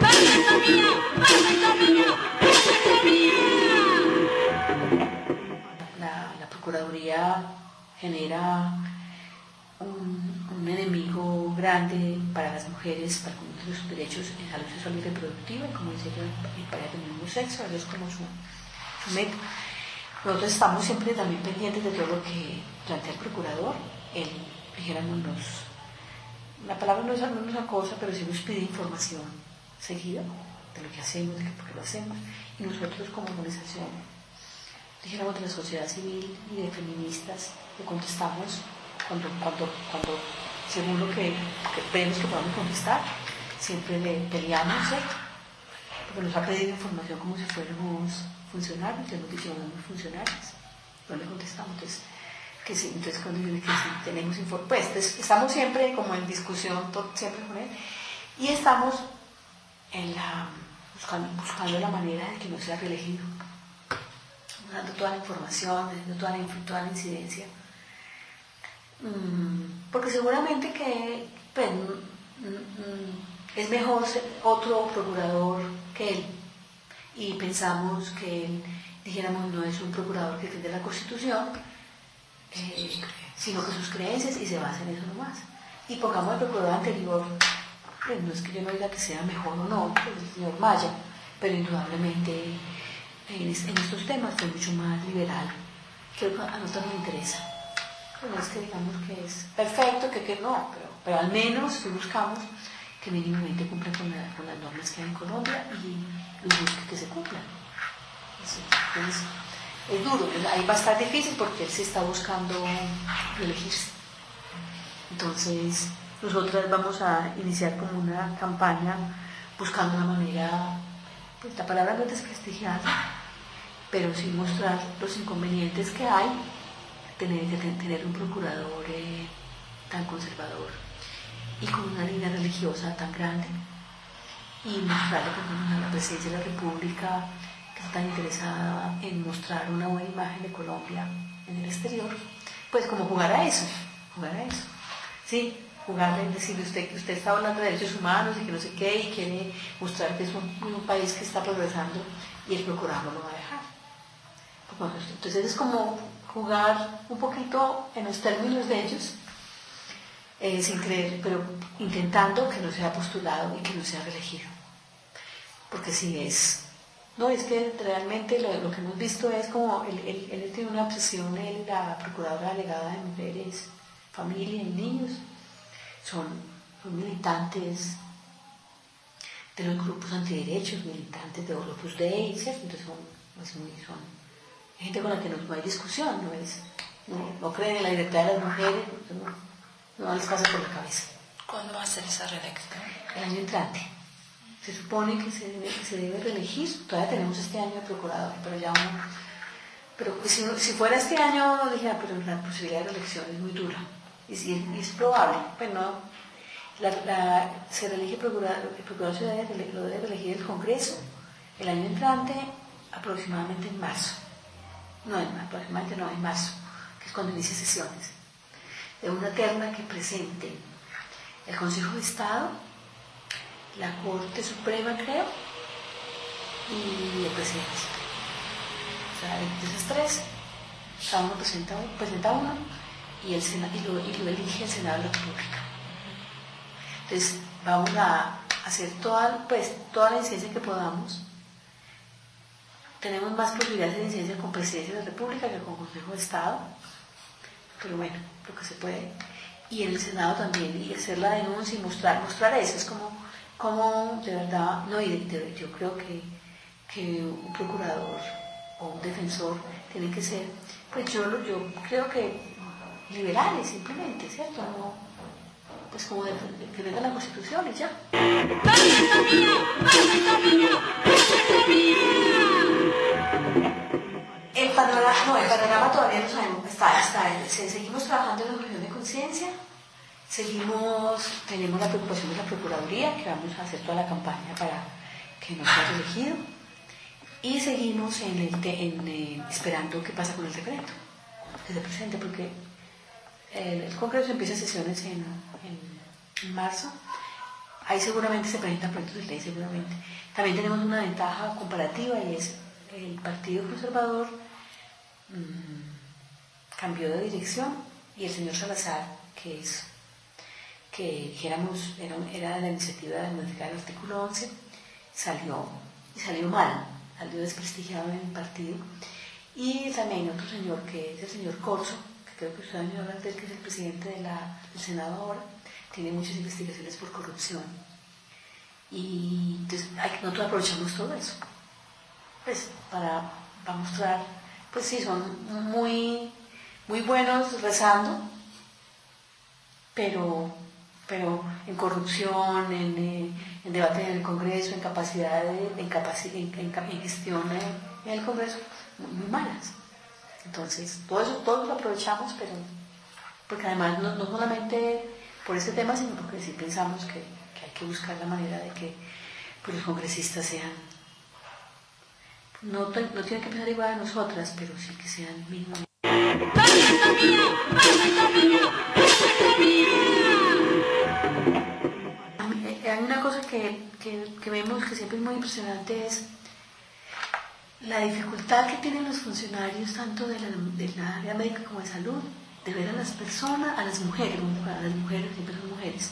La, la Procuraduría genera un, un enemigo grande para las mujeres, para conocer sus derechos en salud sexual y reproductiva, y como dice yo, y para el mismo sexo, eso es como su, su meta. Nosotros estamos siempre también pendientes de todo lo que plantea el procurador. Él, dijéramos, nos, la palabra no es, no es una cosa, pero sí nos pide información seguida de lo que hacemos, de por qué lo hacemos, y nosotros como organización, dijéramos, de la sociedad civil y de feministas, le contestamos cuando, cuando, cuando según lo que, que vemos que podamos contestar, siempre le peleamos, ¿cierto? Porque nos ha pedido información como si fuéramos funcionarios, le hemos dicho, no somos funcionarios, no le contestamos, entonces, que sí, entonces cuando dice que sí, tenemos información, pues entonces, estamos siempre como en discusión, todo, siempre con él, y estamos en la, buscando, buscando la manera de que no sea reelegido, dando toda la información, dando toda la, toda la incidencia, mm, porque seguramente que pues, mm, mm, es mejor ser otro procurador que él, y pensamos que él, dijéramos, no es un procurador que tiene la Constitución, eh, sino que sus creencias, y se basa en eso nomás. Y pongamos el procurador anterior, pues no es que yo no diga que sea mejor o no, pues el señor Maya, pero indudablemente en, en estos temas fue mucho más liberal, que a nosotros nos interesa. Pero no es que digamos que es perfecto, que, que no, pero, pero al menos si buscamos que mínimamente cumplan con, la, con las normas que hay en Colombia y busque que se cumplan. Entonces, es duro, ahí va a estar difícil porque él se está buscando reelegirse. Entonces, nosotras vamos a iniciar como una campaña buscando una manera, pues la palabra no es desprestigiar, pero sí mostrar los inconvenientes que hay tener que tener un procurador eh, tan conservador y con una línea religiosa tan grande, y mostrarle a la presidencia de la República que está tan interesada en mostrar una buena imagen de Colombia en el exterior, pues como jugar a eso, jugar a eso, sí, jugarle, decirle usted que usted está hablando de derechos humanos y que no sé qué, y quiere mostrar que es un, un país que está progresando, y el procurador no lo va a dejar. Entonces es como jugar un poquito en los términos de ellos, eh, sin creer, pero intentando que no sea postulado y que no sea reelegido. Porque si es, no, es que realmente lo, lo que hemos visto es como él, él, él tiene una obsesión, él, la procuradora delegada de mujeres, familia y niños, son, son militantes de los grupos antiderechos, militantes de Opus Dei, ¿cierto? Entonces son, pues muy, son gente con la que no, no hay discusión, no, es, no, no creen en la libertad de las mujeres, no, no les pasa por la cabeza. ¿Cuándo va a ser esa reelección? El año entrante. Se supone que se debe, que se debe reelegir, todavía tenemos este año de procurador, pero ya uno, pero si, si fuera este año uno dijera, pero la posibilidad de reelección es muy dura, y, y, y es probable, pues no, la, la, se reelige el procurador, el procurador se debe, lo debe elegir el Congreso el año entrante, aproximadamente en marzo, no, en, aproximadamente no, en marzo, que es cuando inicia sesiones, de una terna que presente el Consejo de Estado, la Corte Suprema, creo, y el presidente. O sea, de esas tres, cada uno presenta, presenta uno y, el Sena, y, lo, y lo elige el Senado de la República. Entonces, vamos a hacer toda, pues, toda la incidencia que podamos. Tenemos más posibilidades de incidencia con Presidencia de la República que con Consejo de Estado, pero bueno, lo que se puede. Y en el Senado también, y hacer la denuncia y mostrar, mostrar eso, es como como de verdad, no, y de, de, yo creo que, que un procurador o un defensor tienen que ser, pues yo, yo creo que liberales simplemente, ¿cierto? No, pues como de, de, que venga la Constitución y ya. El panorama, no, el panorama todavía no sabemos, está, está, seguimos trabajando en la objeción de conciencia. Seguimos, tenemos la preocupación de la Procuraduría, que vamos a hacer toda la campaña para que no sea elegido, y seguimos en el te, en, eh, esperando qué pasa con el decreto, que se presente, porque el, el Congreso empieza sesiones en, en, en marzo, ahí seguramente se presentan proyectos de ley, seguramente. También tenemos una ventaja comparativa, y es el Partido Conservador mmm, cambió de dirección, y el señor Salazar, que es que dijéramos, era, era la iniciativa de modificar el artículo once, salió, y salió mal, salió desprestigiado en el partido. Y también otro señor, que es el señor Corso, que creo que usted ha hablar de él, que es el presidente de la, del Senado ahora, tiene muchas investigaciones por corrupción. Y entonces nosotros aprovechamos todo eso, pues, para, para mostrar, pues sí, son muy, muy buenos rezando, pero... pero en corrupción, en, eh, en debate en el Congreso, en capacidad de, en, capaci en, en, en gestión en el Congreso, muy, muy malas. Entonces, todo eso, todos lo aprovechamos, pero porque además no, no solamente por este tema, sino porque sí pensamos que, que hay que buscar la manera de que pues, los congresistas sean, no, no tienen que pensar igual a nosotras, pero sí que sean mínimamente. Hay una cosa que, que, que vemos que siempre es muy impresionante, es la dificultad que tienen los funcionarios tanto de la, de la área médica como de salud, de ver a las personas, a las mujeres, a las mujeres, siempre son mujeres,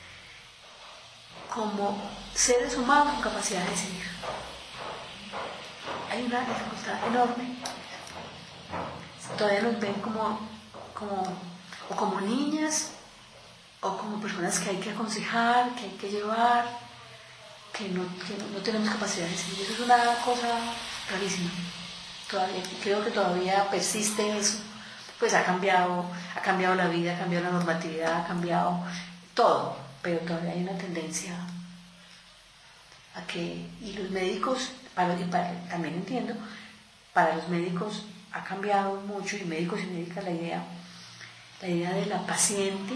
como seres humanos con capacidad de decidir. Hay una dificultad enorme. Todavía nos ven como, como, o como niñas, o como personas que hay que aconsejar, que hay que llevar, que no, que no, no tenemos capacidad de decidir. Eso es una cosa rarísima. Todavía, creo que todavía persiste eso. Pues ha cambiado, ha cambiado la vida, ha cambiado la normatividad, ha cambiado todo, pero todavía hay una tendencia a que, y los médicos, para, para, también entiendo, para los médicos ha cambiado mucho, y médicos y médicas, la idea, la idea de la paciente,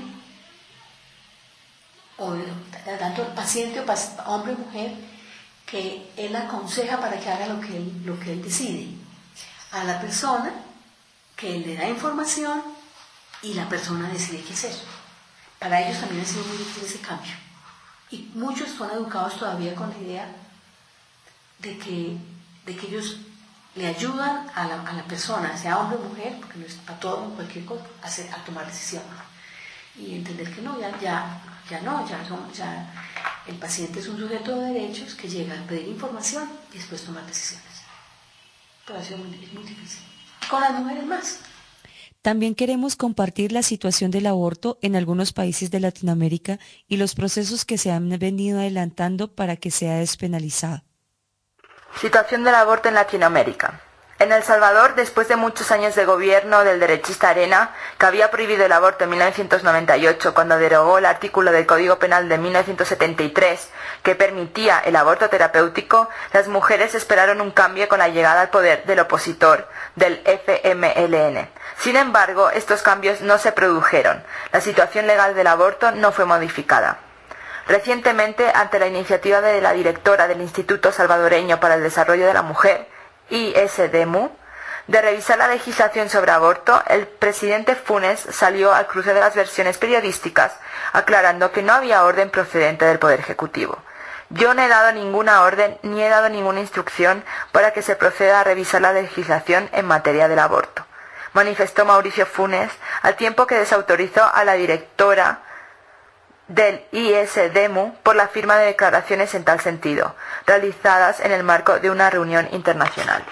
o de, tanto el paciente, o hombre o mujer, que él aconseja para que haga lo que él, lo que él decide, a la persona que le da información y la persona decide qué hacer. Para ellos también ha sido muy difícil ese cambio. Y muchos son educados todavía con la idea de que, de que ellos le ayudan a la, a la persona, sea hombre o mujer, porque no es para todo, cualquier cosa, a, hacer, a tomar decisiones. Y entender que no, ya, ya, ya no, ya, no, ya el paciente es un sujeto de derechos que llega a pedir información y después tomar decisiones. Pero ha sido muy, es muy difícil. Con las mujeres más. También queremos compartir la situación del aborto en algunos países de Latinoamérica y los procesos que se han venido adelantando para que sea despenalizado. Situación del aborto en Latinoamérica. En El Salvador, después de muchos años de gobierno del derechista Arena, que había prohibido el aborto en mil novecientos noventa y ocho cuando derogó el artículo del Código Penal de mil novecientos setenta y tres que permitía el aborto terapéutico, las mujeres esperaron un cambio con la llegada al poder del opositor, del F M L N. Sin embargo, estos cambios no se produjeron. La situación legal del aborto no fue modificada. Recientemente, ante la iniciativa de la directora del Instituto Salvadoreño para el Desarrollo de la Mujer, I S D M U, de revisar la legislación sobre aborto, el presidente Funes salió al cruce de las versiones periodísticas aclarando que no había orden procedente del Poder Ejecutivo. Yo no he dado ninguna orden ni he dado ninguna instrucción para que se proceda a revisar la legislación en materia del aborto, manifestó Mauricio Funes, al tiempo que desautorizó a la directora del I S D M U por la firma de declaraciones en tal sentido, realizadas en el marco de una reunión internacional.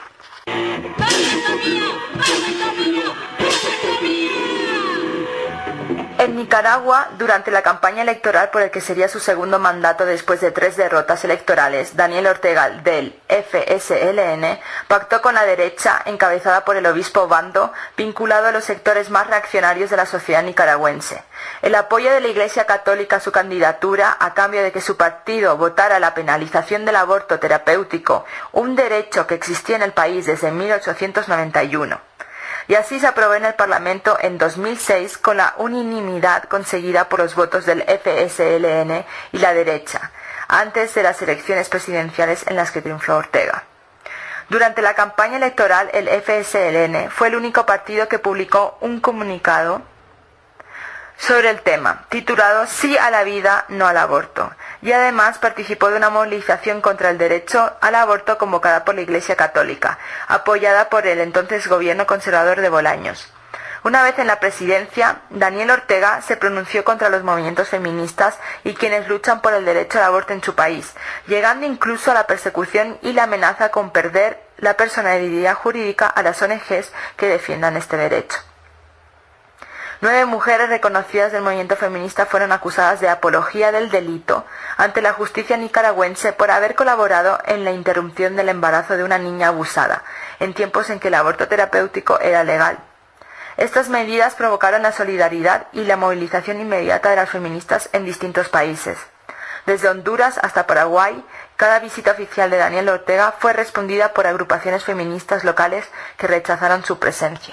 En Nicaragua, durante la campaña electoral por el que sería su segundo mandato después de tres derrotas electorales, Daniel Ortega del F S L N pactó con la derecha encabezada por el obispo Bando, vinculado a los sectores más reaccionarios de la sociedad nicaragüense. El apoyo de la Iglesia Católica a su candidatura, a cambio de que su partido votara la penalización del aborto terapéutico, un derecho que existía en el país desde mil ochocientos noventa y uno. Y así se aprobó en el Parlamento en dos mil seis con la unanimidad conseguida por los votos del F S L N y la derecha, antes de las elecciones presidenciales en las que triunfó Ortega. Durante la campaña electoral, el F S L N fue el único partido que publicó un comunicado sobre el tema, titulado Sí a la vida, no al aborto, y además participó de una movilización contra el derecho al aborto convocada por la Iglesia Católica, apoyada por el entonces gobierno conservador de Bolaños. Una vez en la presidencia, Daniel Ortega se pronunció contra los movimientos feministas y quienes luchan por el derecho al aborto en su país, llegando incluso a la persecución y la amenaza con perder la personalidad jurídica a las O N Ges que defiendan este derecho. Nueve mujeres reconocidas del movimiento feminista fueron acusadas de apología del delito ante la justicia nicaragüense por haber colaborado en la interrupción del embarazo de una niña abusada, en tiempos en que el aborto terapéutico era legal. Estas medidas provocaron la solidaridad y la movilización inmediata de las feministas en distintos países. Desde Honduras hasta Paraguay, cada visita oficial de Daniel Ortega fue respondida por agrupaciones feministas locales que rechazaron su presencia.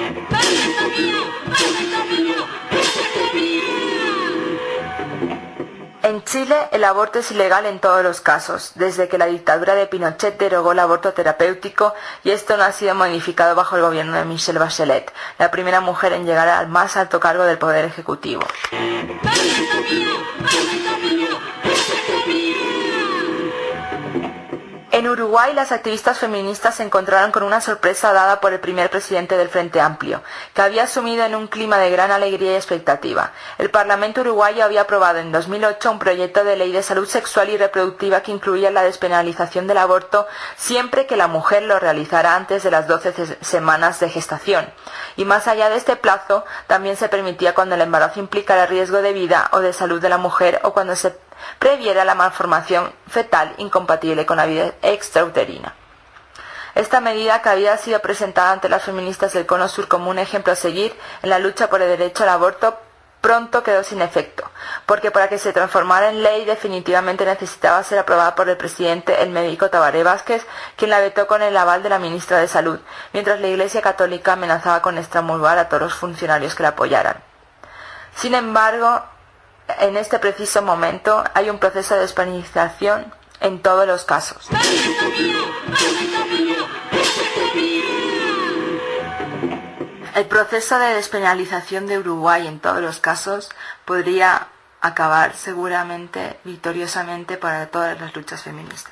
En Chile, el aborto es ilegal en todos los casos, desde que la dictadura de Pinochet derogó el aborto terapéutico, y esto no ha sido modificado bajo el gobierno de Michelle Bachelet, la primera mujer en llegar al más alto cargo del Poder Ejecutivo. En Uruguay, las activistas feministas se encontraron con una sorpresa dada por el primer presidente del Frente Amplio, que había asumido en un clima de gran alegría y expectativa. El Parlamento uruguayo había aprobado en dos mil ocho un proyecto de ley de salud sexual y reproductiva que incluía la despenalización del aborto siempre que la mujer lo realizara antes de las doce semanas de gestación. Y más allá de este plazo, también se permitía cuando el embarazo implicara riesgo de vida o de salud de la mujer o cuando se previera la malformación fetal incompatible con la vida extrauterina. Esta medida, que había sido presentada ante las feministas del Cono Sur como un ejemplo a seguir en la lucha por el derecho al aborto, pronto quedó sin efecto, porque para que se transformara en ley definitivamente necesitaba ser aprobada por el presidente, el médico Tabaré Vázquez, quien la vetó con el aval de la ministra de Salud, mientras la Iglesia Católica amenazaba con extromulgar a todos los funcionarios que la apoyaran. Sin embargo, en este preciso momento hay un proceso de despenalización en todos los casos. El proceso de despenalización de Uruguay en todos los casos podría acabar seguramente victoriosamente para todas las luchas feministas.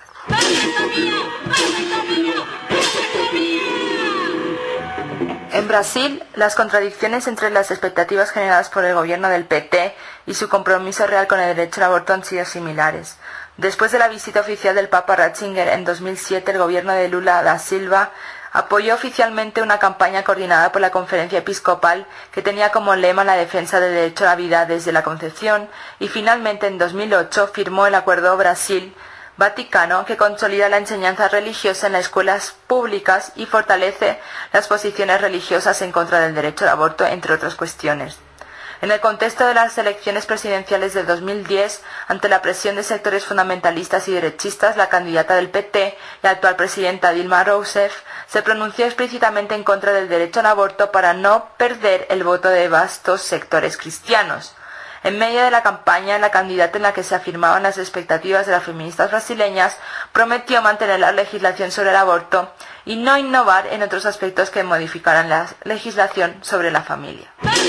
En Brasil, las contradicciones entre las expectativas generadas por el gobierno del P T y su compromiso real con el derecho al aborto han sido similares. Después de la visita oficial del Papa Ratzinger en dos mil siete, el gobierno de Lula da Silva apoyó oficialmente una campaña coordinada por la Conferencia Episcopal que tenía como lema la defensa del derecho a la vida desde la concepción y finalmente en dos mil ocho firmó el Acuerdo Brasil Vaticano, que consolida la enseñanza religiosa en las escuelas públicas y fortalece las posiciones religiosas en contra del derecho al aborto, entre otras cuestiones. En el contexto de las elecciones presidenciales de dos mil diez, ante la presión de sectores fundamentalistas y derechistas, la candidata del P T y actual presidenta Dilma Rousseff se pronunció explícitamente en contra del derecho al aborto para no perder el voto de vastos sectores cristianos. En medio de la campaña, la candidata, en la que se afirmaban las expectativas de las feministas brasileñas, prometió mantener la legislación sobre el aborto y no innovar en otros aspectos que modificaran la legislación sobre la familia.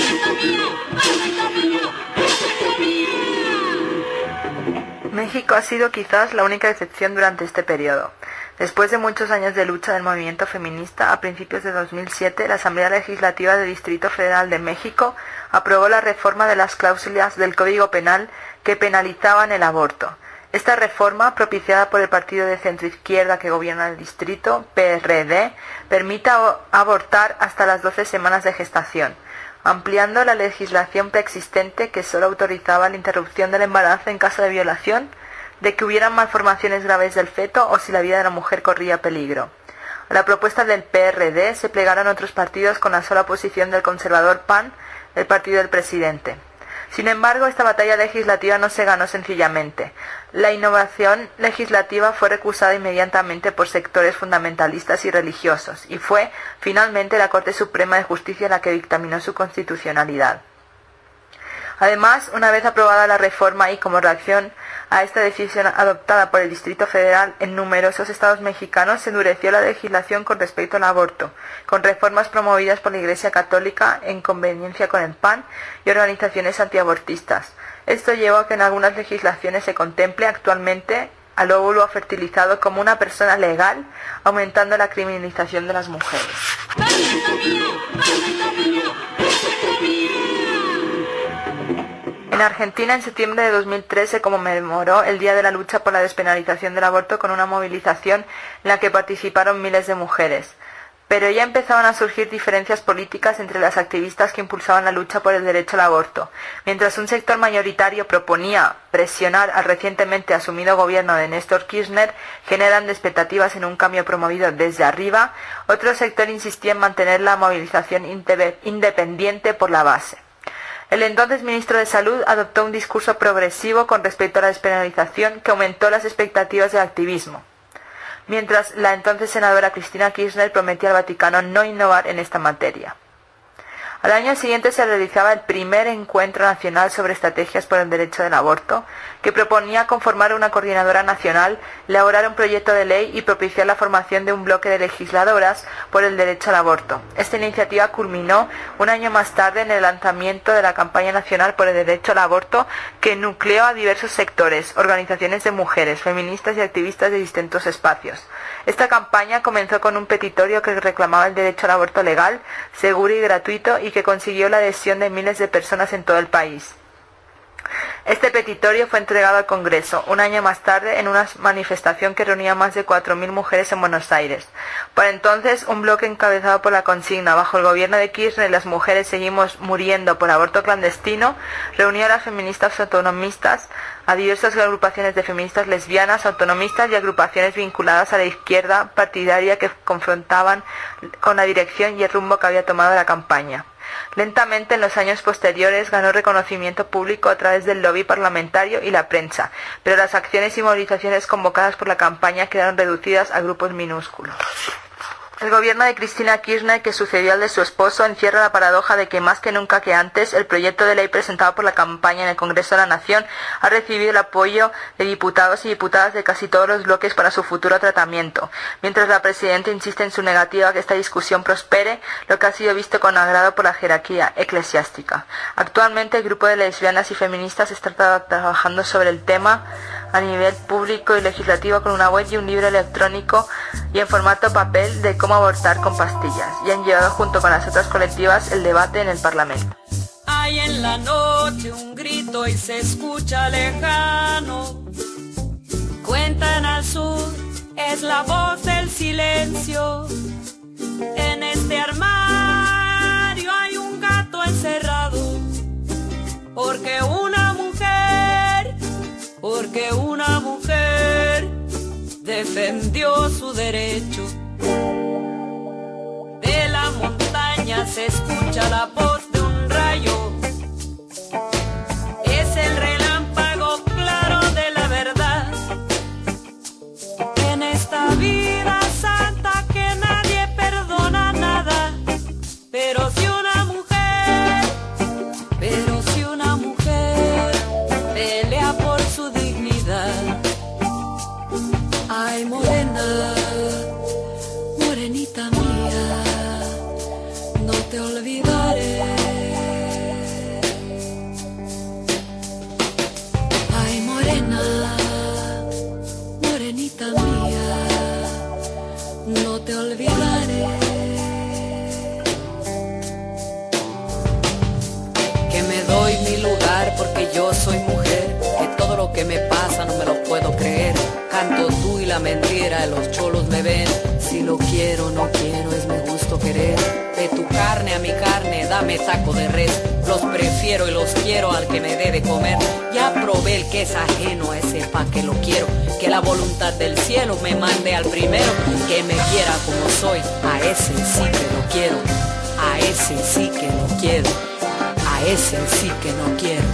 México ha sido quizás la única excepción durante este periodo. Después de muchos años de lucha del movimiento feminista, a principios de dos mil siete, la Asamblea Legislativa del Distrito Federal de México aprobó la reforma de las cláusulas del Código Penal que penalizaban el aborto. Esta reforma, propiciada por el partido de centroizquierda que gobierna el distrito, P R D, permite abortar hasta las doce semanas de gestación, ampliando la legislación preexistente que solo autorizaba la interrupción del embarazo en caso de violación, de que hubieran malformaciones graves del feto o si la vida de la mujer corría peligro. A la propuesta del P R D se plegaron otros partidos con la sola oposición del conservador P A N, el partido del presidente. Sin embargo, esta batalla legislativa no se ganó sencillamente. La innovación legislativa fue recusada inmediatamente por sectores fundamentalistas y religiosos, y fue, finalmente, la Corte Suprema de Justicia la que dictaminó su constitucionalidad. Además, una vez aprobada la reforma y como reacción a esta decisión adoptada por el Distrito Federal, en numerosos estados mexicanos se endureció la legislación con respecto al aborto, con reformas promovidas por la Iglesia Católica en conveniencia con el P A N y organizaciones antiabortistas. Esto llevó a que en algunas legislaciones se contemple actualmente al óvulo fertilizado como una persona legal, aumentando la criminalización de las mujeres. En Argentina, en septiembre de dos mil tres, se conmemoró el Día de la Lucha por la Despenalización del Aborto con una movilización en la que participaron miles de mujeres. Pero ya empezaban a surgir diferencias políticas entre las activistas que impulsaban la lucha por el derecho al aborto. Mientras un sector mayoritario proponía presionar al recientemente asumido gobierno de Néstor Kirchner, generando expectativas en un cambio promovido desde arriba, otro sector insistía en mantener la movilización independiente por la base. El entonces ministro de Salud adoptó un discurso progresivo con respecto a la despenalización que aumentó las expectativas del activismo, mientras la entonces senadora Cristina Kirchner prometía al Vaticano no innovar en esta materia. Al año siguiente se realizaba el primer encuentro nacional sobre estrategias por el derecho del aborto, que proponía conformar una coordinadora nacional, elaborar un proyecto de ley y propiciar la formación de un bloque de legisladoras por el derecho al aborto. Esta iniciativa culminó un año más tarde en el lanzamiento de la campaña nacional por el derecho al aborto, que nucleó a diversos sectores, organizaciones de mujeres, feministas y activistas de distintos espacios. Esta campaña comenzó con un petitorio que reclamaba el derecho al aborto legal, seguro y gratuito, y que consiguió la adhesión de miles de personas en todo el país. Este petitorio fue entregado al Congreso un año más tarde en una manifestación que reunía a más de cuatro mil mujeres en Buenos Aires. Por entonces, un bloque encabezado por la consigna "Bajo el gobierno de Kirchner las mujeres seguimos muriendo por aborto clandestino" reunió a las feministas autonomistas, a diversas agrupaciones de feministas lesbianas, autonomistas y agrupaciones vinculadas a la izquierda partidaria que confrontaban con la dirección y el rumbo que había tomado la campaña. Lentamente, en los años posteriores, ganó reconocimiento público a través del lobby parlamentario y la prensa, pero las acciones y movilizaciones convocadas por la campaña quedaron reducidas a grupos minúsculos. El gobierno de Cristina Kirchner, que sucedió al de su esposo, encierra la paradoja de que más que nunca que antes, el proyecto de ley presentado por la campaña en el Congreso de la Nación ha recibido el apoyo de diputados y diputadas de casi todos los bloques para su futuro tratamiento, mientras la presidenta insiste en su negativa a que esta discusión prospere, lo que ha sido visto con agrado por la jerarquía eclesiástica. Actualmente, el grupo de lesbianas y feministas está tra- trabajando sobre el tema a nivel público y legislativo con una web y un libro electrónico y en formato papel de cómo abortar con pastillas, y han llevado junto con las otras colectivas el debate en el Parlamento. Hay en la noche un grito y se escucha lejano. Cuentan al sur, es la voz del silencio. En este armario hay un gato encerrado, porque una mujer, porque una mujer defendió su derecho. De la montaña se escucha la voz de un rayo. Es el relámpago claro de la verdad. En esta vida santa que nadie perdona nada. Pero si una mujer, pero si una mujer pelea por su dignidad. Ay, morena, morenita mía, no te olvidaré. Ay, morena, morenita mía, no te olvidaré. Que me doy mi lugar porque yo soy mujer, que todo lo que me pasa no me lo puedo creer. Canto tú y la mentira, de los cholos me ven. Si lo quiero, no quiero, es mi gusto querer. De tu carne a mi carne, dame taco de res. Los prefiero y los quiero al que me dé de comer. Ya probé el que es ajeno, a ese pa' que lo quiero. Que la voluntad del cielo me mande al primero. Que me quiera como soy, a ese sí que lo quiero. A ese sí que lo quiero. A ese sí que no quiero.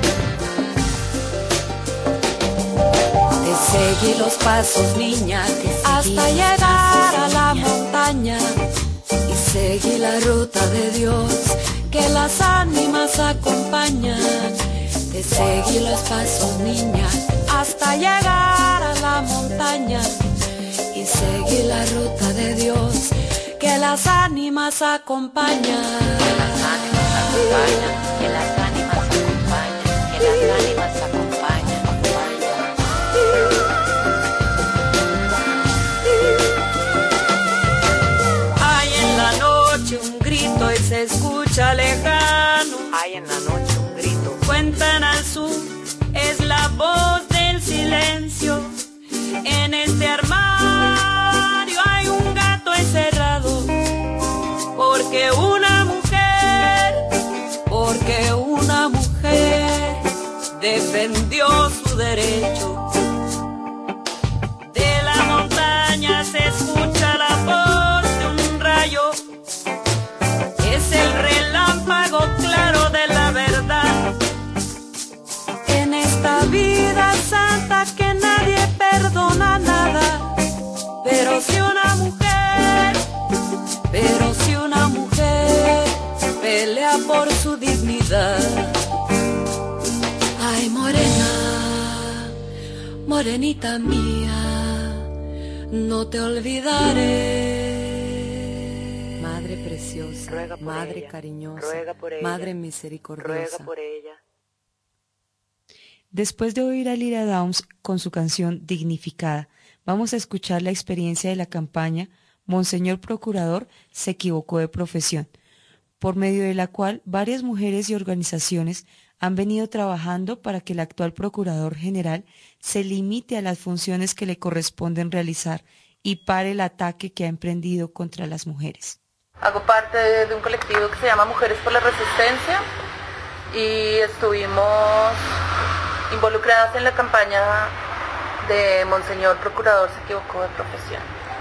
Te seguí los pasos, niña, hasta llegar a la montaña. Y seguí la ruta de Dios, que las ánimas acompañan. Te seguí los pasos, niña, hasta llegar a la montaña. Y seguí la ruta de Dios, que las ánimas acompañan. Que las ánimas acompañan, que las ánimas acompañan, que las ánimas acompañan. Hay en la noche un grito y se escucha lejano. Hay en la noche un grito. Cuentan al sur, es la voz del silencio. En este armario hay un gato encerrado. Porque una mujer, porque una mujer defendió su derecho. De la montaña se escucha la voz de un rayo. Es el relámpago claro de la verdad. En esta vida santa que nadie perdona nada. Pero si una mujer, pero si una mujer pelea su dignidad. Ay, morena, morenita mía, no te olvidaré. Madre preciosa, madre ella, cariñosa, ruega por ella, madre misericordiosa. ruega por ella. Después de oír a Lira Downs con su canción Dignificada, vamos a escuchar la experiencia de la campaña Monseñor Procurador se equivocó de profesión, por medio de la cual varias mujeres y organizaciones han venido trabajando para que el actual Procurador General se limite a las funciones que le corresponden realizar y pare el ataque que ha emprendido contra las mujeres. Hago parte de un colectivo que se llama Mujeres por la Resistencia y estuvimos involucradas en la campaña de Monseñor Procurador se equivocó de profesión.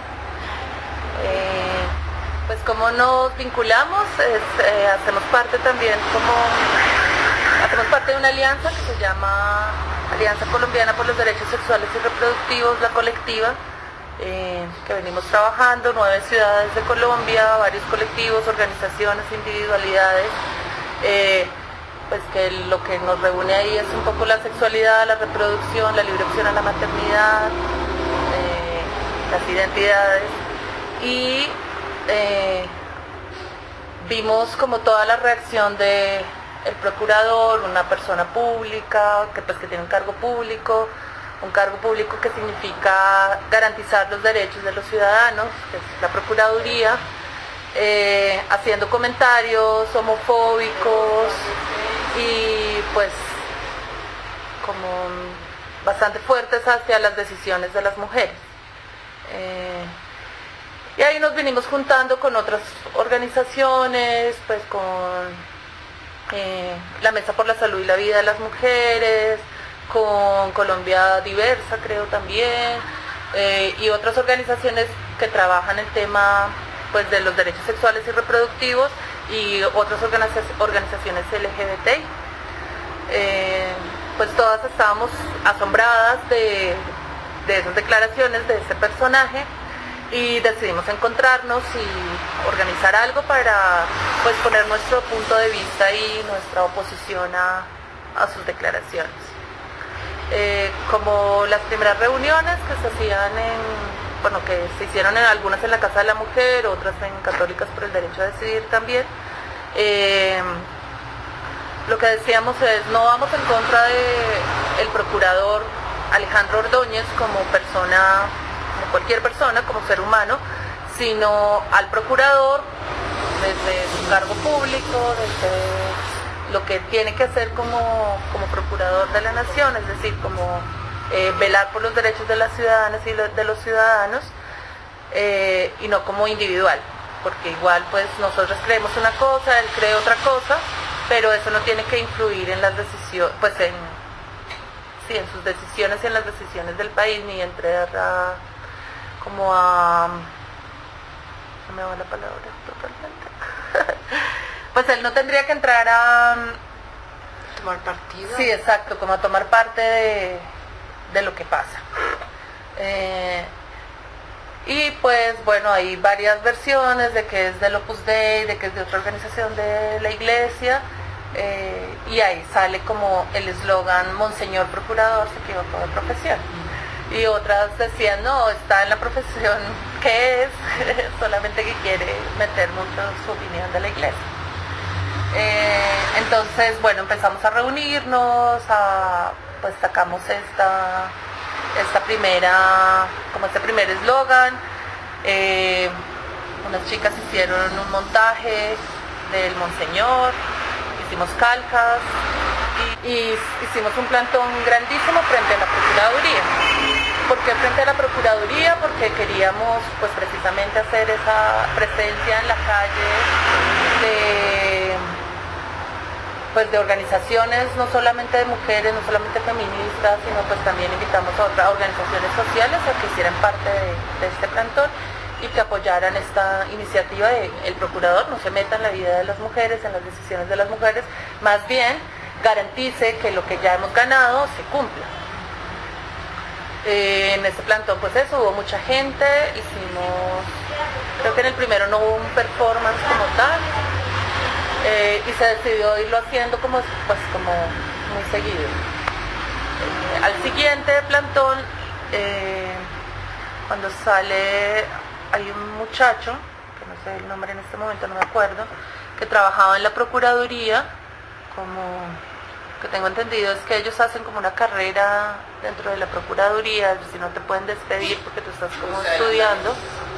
Eh, pues como nos vinculamos, es, eh, hacemos parte también como, hacemos parte de una alianza que se llama Alianza Colombiana por los Derechos Sexuales y Reproductivos, la colectiva, eh, que venimos trabajando, nueve ciudades de Colombia, varios colectivos, organizaciones, individualidades, eh, pues que lo que nos reúne ahí es un poco la sexualidad, la reproducción, la libre opción a la maternidad, eh, las identidades, y eh, vimos como toda la reacción de el procurador, una persona pública, que pues que tiene un cargo público, un cargo público que significa garantizar los derechos de los ciudadanos, que es la Procuraduría, eh, haciendo comentarios homofóbicos y pues como bastante fuertes hacia las decisiones de las mujeres. Eh, y ahí nos vinimos juntando con otras organizaciones, pues con eh, la Mesa por la Salud y la Vida de las Mujeres, con Colombia Diversa creo también, eh, y otras organizaciones que trabajan el tema pues de los derechos sexuales y reproductivos, y otras organiza organizaciones L G B T I. Eh, pues todas estábamos asombradas de, de esas declaraciones de ese personaje y decidimos encontrarnos y organizar algo para pues poner nuestro punto de vista y nuestra oposición a, a sus declaraciones. Eh, como las primeras reuniones que se hacían en bueno, que se hicieron en algunas en la Casa de la Mujer, otras en Católicas por el Derecho a Decidir también. Eh, lo que decíamos es, no vamos en contra del procurador Alejandro Ordóñez como persona, como cualquier persona, como ser humano, sino al procurador desde su cargo público, desde lo que tiene que hacer como, como procurador de la nación, es decir, como Eh, velar por los derechos de las ciudadanas y de los ciudadanos, eh, y no como individual, porque igual pues nosotros creemos una cosa, él cree otra cosa, pero eso no tiene que influir en las decisiones, pues en, sí, en sus decisiones y en las decisiones del país, ni entrar a, como a, no me va la palabra totalmente, pues él no tendría que entrar a tomar partido. Sí, exacto, como a tomar parte de de lo que pasa. Eh, y pues bueno, hay varias versiones de que es del Opus Dei, de que es de otra organización de la iglesia, eh, y ahí sale como el eslogan Monseñor Procurador se equivocó de profesión. Y otras decían, no, está en la profesión que es, solamente que quiere meter mucho su opinión de la iglesia. Eh, entonces, bueno, empezamos a reunirnos, a pues sacamos esta, esta primera, como este primer eslogan, eh, unas chicas hicieron un montaje del Monseñor, hicimos calcas y, y hicimos un plantón grandísimo frente a la Procuraduría. ¿Por qué frente a la Procuraduría? Porque queríamos pues precisamente hacer esa presencia en la calle de pues de organizaciones, no solamente de mujeres, no solamente feministas, sino pues también invitamos a otras organizaciones sociales a que hicieran parte de, de este plantón y que apoyaran esta iniciativa de el procurador no se meta en la vida de las mujeres, en las decisiones de las mujeres, más bien garantice que lo que ya hemos ganado se cumpla. Eh, en este plantón pues eso, hubo mucha gente, hicimos, creo que en el primero no hubo un performance como tal, eh, y se decidió irlo haciendo como, pues, como muy seguido. Eh, al siguiente plantón, eh, cuando sale, hay un muchacho, que no sé el nombre en este momento, no me acuerdo, que trabajaba en la Procuraduría, como que tengo entendido es que ellos hacen como una carrera dentro de la Procuraduría, si no te pueden despedir porque tú estás como estudiando,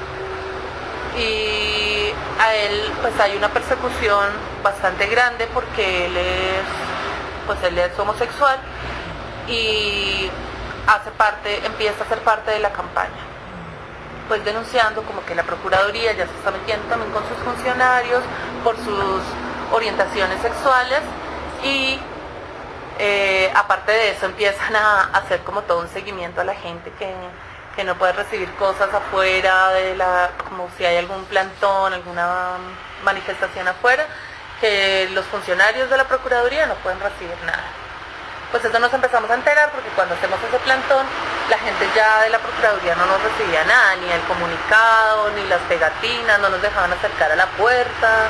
y a él pues hay una persecución bastante grande porque él es, pues él es homosexual y hace parte, empieza a ser parte de la campaña, pues denunciando como que la Procuraduría ya se está metiendo también con sus funcionarios por sus orientaciones sexuales y eh, aparte de eso empiezan a hacer como todo un seguimiento a la gente que, que no puede recibir cosas afuera de la, como si hay algún plantón, alguna manifestación afuera, que los funcionarios de la Procuraduría no pueden recibir nada. Pues eso nos empezamos a enterar porque cuando hacemos ese plantón, la gente ya de la Procuraduría no nos recibía nada, ni el comunicado, ni las pegatinas, no nos dejaban acercar a la puerta.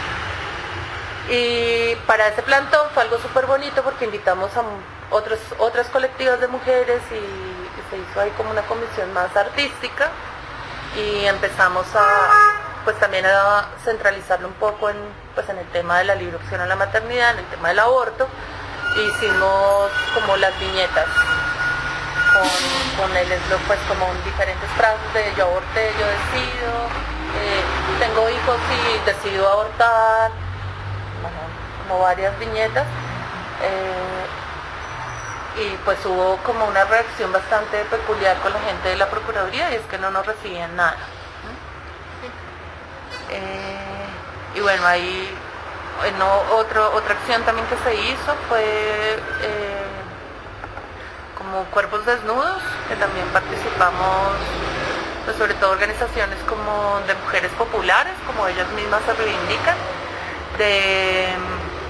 Y para ese plantón fue algo súper bonito porque invitamos a otros, otras colectivas de mujeres y, y se hizo ahí como una comisión más artística y empezamos a, pues también a centralizarlo un poco en, pues en el tema de la libre opción a la maternidad, en el tema del aborto. Hicimos como las viñetas con, con el eslogan, pues como diferentes frases de yo aborté, yo decido, eh, tengo hijos y decido abortar, bueno, como varias viñetas, eh, y pues hubo como una reacción bastante peculiar con la gente de la Procuraduría y es que no nos recibían nada. Eh, y bueno, ahí no, otro, otra acción también que se hizo fue eh, como cuerpos desnudos, que también participamos, pues sobre todo organizaciones como de mujeres populares, como ellas mismas se reivindican, de eh,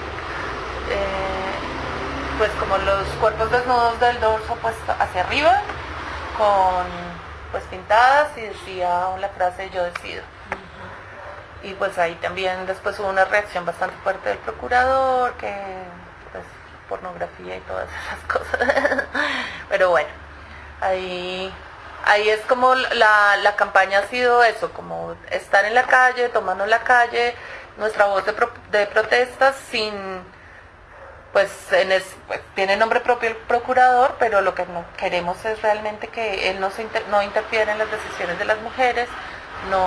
pues como los cuerpos desnudos del dorso pues hacia arriba, con pues pintadas y decía la frase yo decido. Y pues ahí también después hubo una reacción bastante fuerte del procurador, que pues pornografía y todas esas cosas. Pero bueno, ahí, ahí es como la, la campaña ha sido eso, como estar en la calle, tomarnos la calle, nuestra voz de, pro, de protesta sin, pues, en es, pues tiene nombre propio el procurador, pero lo que no queremos es realmente que él no, se inter, no interfiera en las decisiones de las mujeres, no...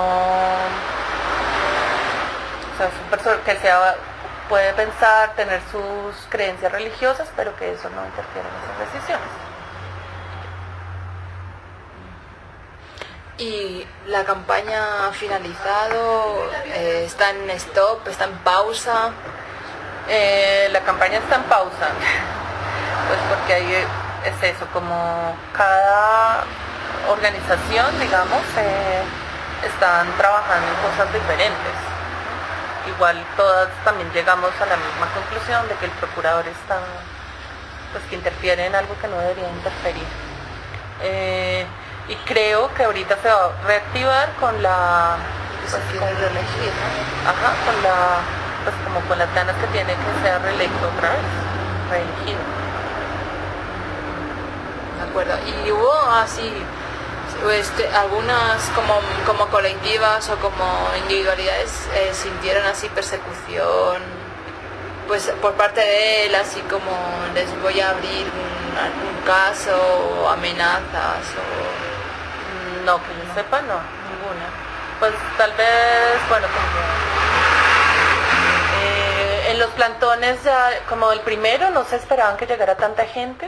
O sea, es un persona que sea, puede pensar, tener sus creencias religiosas, pero que eso no interfiere en esas decisiones. Y la campaña ha finalizado, eh, está en stop, está en pausa. Eh, la campaña está en pausa, pues porque ahí es eso, como cada organización, digamos, eh, están trabajando en cosas diferentes. Igual todas también llegamos a la misma conclusión de que el procurador está, pues que interfiere en algo que no debería interferir. Eh, y creo que ahorita se va a reactivar con la, pues, con, reelegir, ¿no? Ajá, con la, pues como con las ganas que tiene que sea reelecto otra vez, reelegido. De acuerdo. Y hubo así este, algunas como, como colectivas o como individualidades eh, sintieron así persecución pues por parte de él, así como les voy a abrir un, algún caso o amenazas o... No, que yo sepa no, ninguna. Pues tal vez, bueno, como eh, en los plantones ya, como el primero no se esperaban que llegara tanta gente.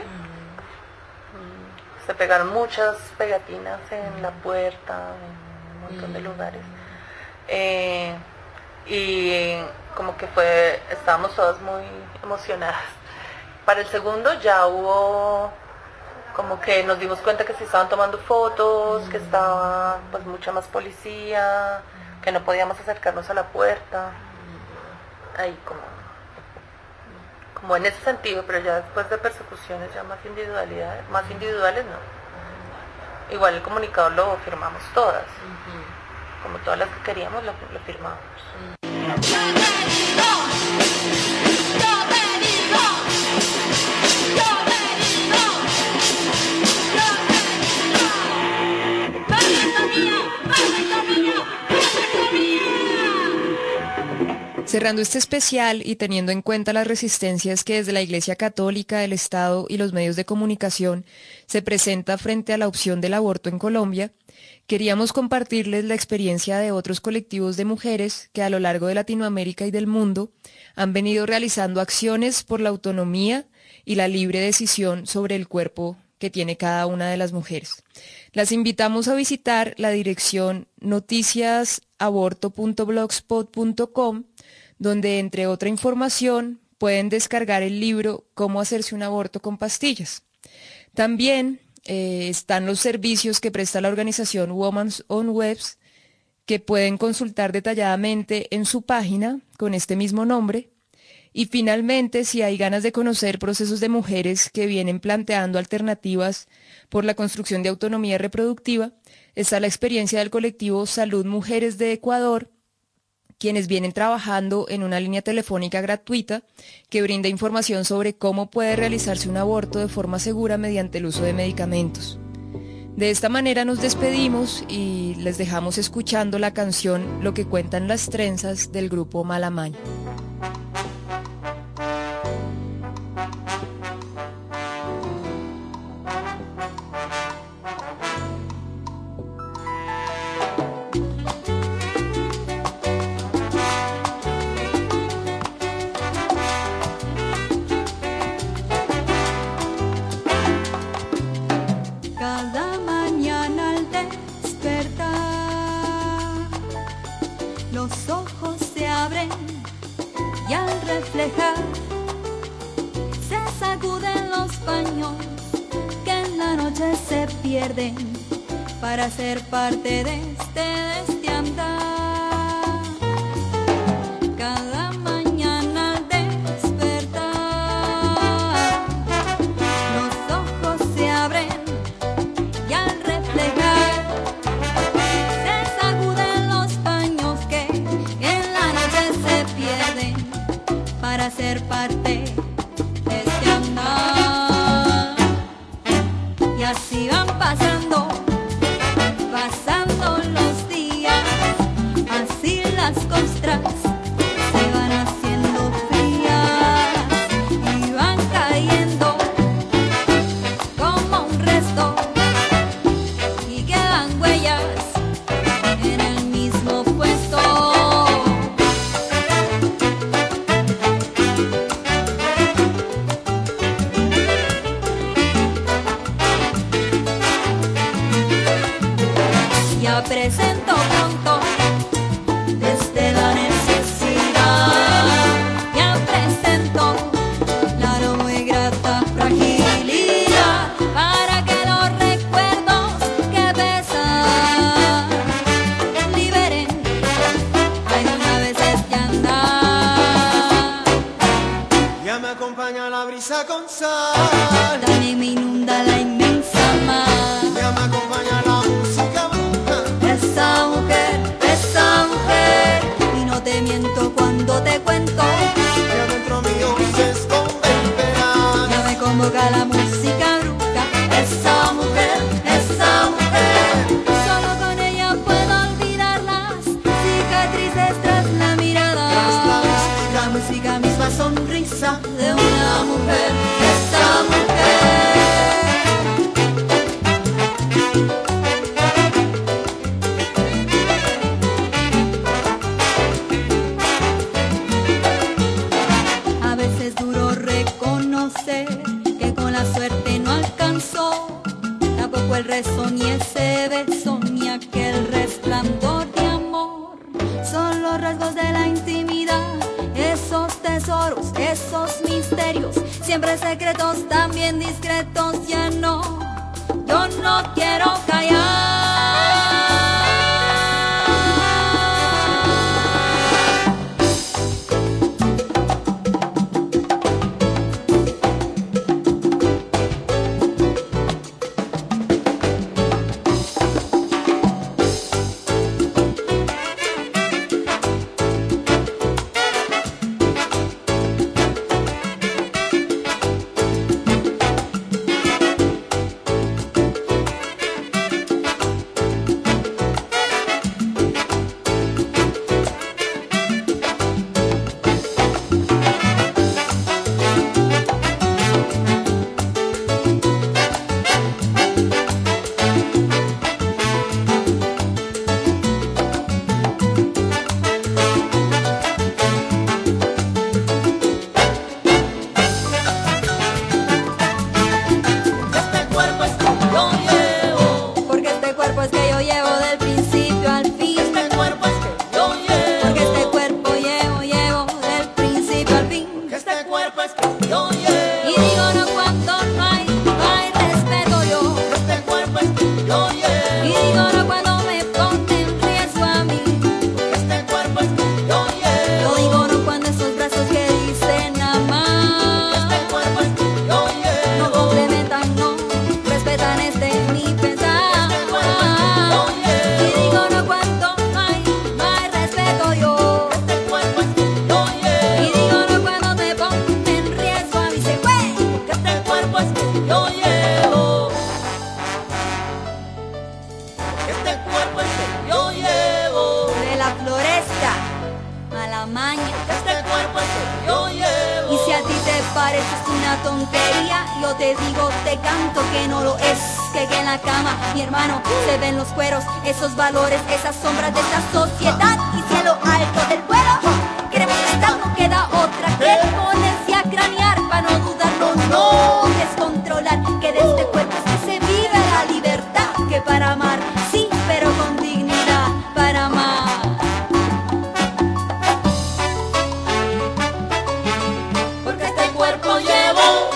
Se pegaron muchas pegatinas en la puerta, en un montón de lugares. Eh, y como que fue, estábamos todas muy emocionadas. Para el segundo ya hubo, como que nos dimos cuenta que se estaban tomando fotos, que estaba pues mucha más policía, que no podíamos acercarnos a la puerta. Ahí como... como en ese sentido, pero ya después de persecuciones ya más individualidades, más individuales no. Igual el comunicado lo firmamos todas, uh-huh. Como todas las que queríamos lo, lo firmamos. Uh-huh. cerrando este especial y teniendo en cuenta las resistencias que desde la Iglesia Católica, el Estado y los medios de comunicación se presenta frente a la opción del aborto en Colombia, queríamos compartirles la experiencia de otros colectivos de mujeres que a lo largo de Latinoamérica y del mundo han venido realizando acciones por la autonomía y la libre decisión sobre el cuerpo que tiene cada una de las mujeres. Las invitamos a visitar la dirección noticias aborto punto blogspot punto com, donde entre otra información pueden descargar el libro Cómo hacerse un aborto con pastillas. También eh, están los servicios que presta la organización Women's on Webs, que pueden consultar detalladamente en su página con este mismo nombre. Y finalmente, si hay ganas de conocer procesos de mujeres que vienen planteando alternativas por la construcción de autonomía reproductiva, está la experiencia del colectivo Salud Mujeres de Ecuador, quienes vienen trabajando en una línea telefónica gratuita que brinda información sobre cómo puede realizarse un aborto de forma segura mediante el uso de medicamentos. De esta manera nos despedimos y les dejamos escuchando la canción Lo que cuentan las trenzas del grupo Malamaña. Los ojos se abren y al reflejar se sacuden los paños que en la noche se pierden para ser parte de este, de este andar. Cada mañana al despertar los ojos se abren y al reflejar se sacuden los paños que en la noche se pierden para ser parte de este andar. Y así van pasando, pasando los días, así las costras se van haciendo frías y van cayendo como un resto y quedan huellas en el mismo puesto. Ya presento pronto desde la necesidad, ya presento la no muy grata fragilidad para que los recuerdos que pesan liberen alguna vez este andar. Ya me acompaña la brisa con sal, También me inunda la inmensa mar. ya me acompaña la música bruja, Esa mujer, esa mujer, y no te miento cuando te cuento, que dentro mío se esconde el verano. ya me convoca la música bruja. Esa mujer, esa mujer, solo con ella puedo olvidar las cicatrices tras la mirada. Tras la música. La música misma sonrisa de una mujer, esa mujer. A veces es duro reconocer que con la suerte no alcanzó, tampoco el rezo ni ese beso ni aquel resplandor de amor. Son los rasgos de la intimidad, esos tesoros, esos misterios, siempre secretos, también discretos. Ya no, yo no quiero callar. cuerpo es que yo llevo. Y digo no cuando no hay, no hay respeto yo. Este cuerpo es que yo llevo. Y digo no cuando me pone en riesgo a mí. Este cuerpo es que yo llevo. Yo digo no cuando esos brazos que dicen amar. Este cuerpo es que yo llevo. No complementan, no respetan este mi pensar. Este cuerpo es que yo llevo. Y digo no cuando no hay, no hay respeto yo. Este cuerpo es que yo llevo. Y digo no cuando te pone en riesgo a mí. Se fue. Este cuerpo es que yo llevo. Este cuerpo es que yo llevo. De la floresta a la maña. Este cuerpo es que yo llevo. Y si a ti te parece una tontería, yo te digo, te canto que no lo es. Que, que en la cama, mi hermano, se ven los cueros, esos valores, esas sombras de esta sociedad. Y cielo alto del vuelo, queremos estar, no queda otra que ponerse a cranear para no dudar, no, no descontrolar. Que de este cuerpo es que se vive la libertad. Que para amar, sí, pero con dignidad, para amar. Porque este cuerpo llevo.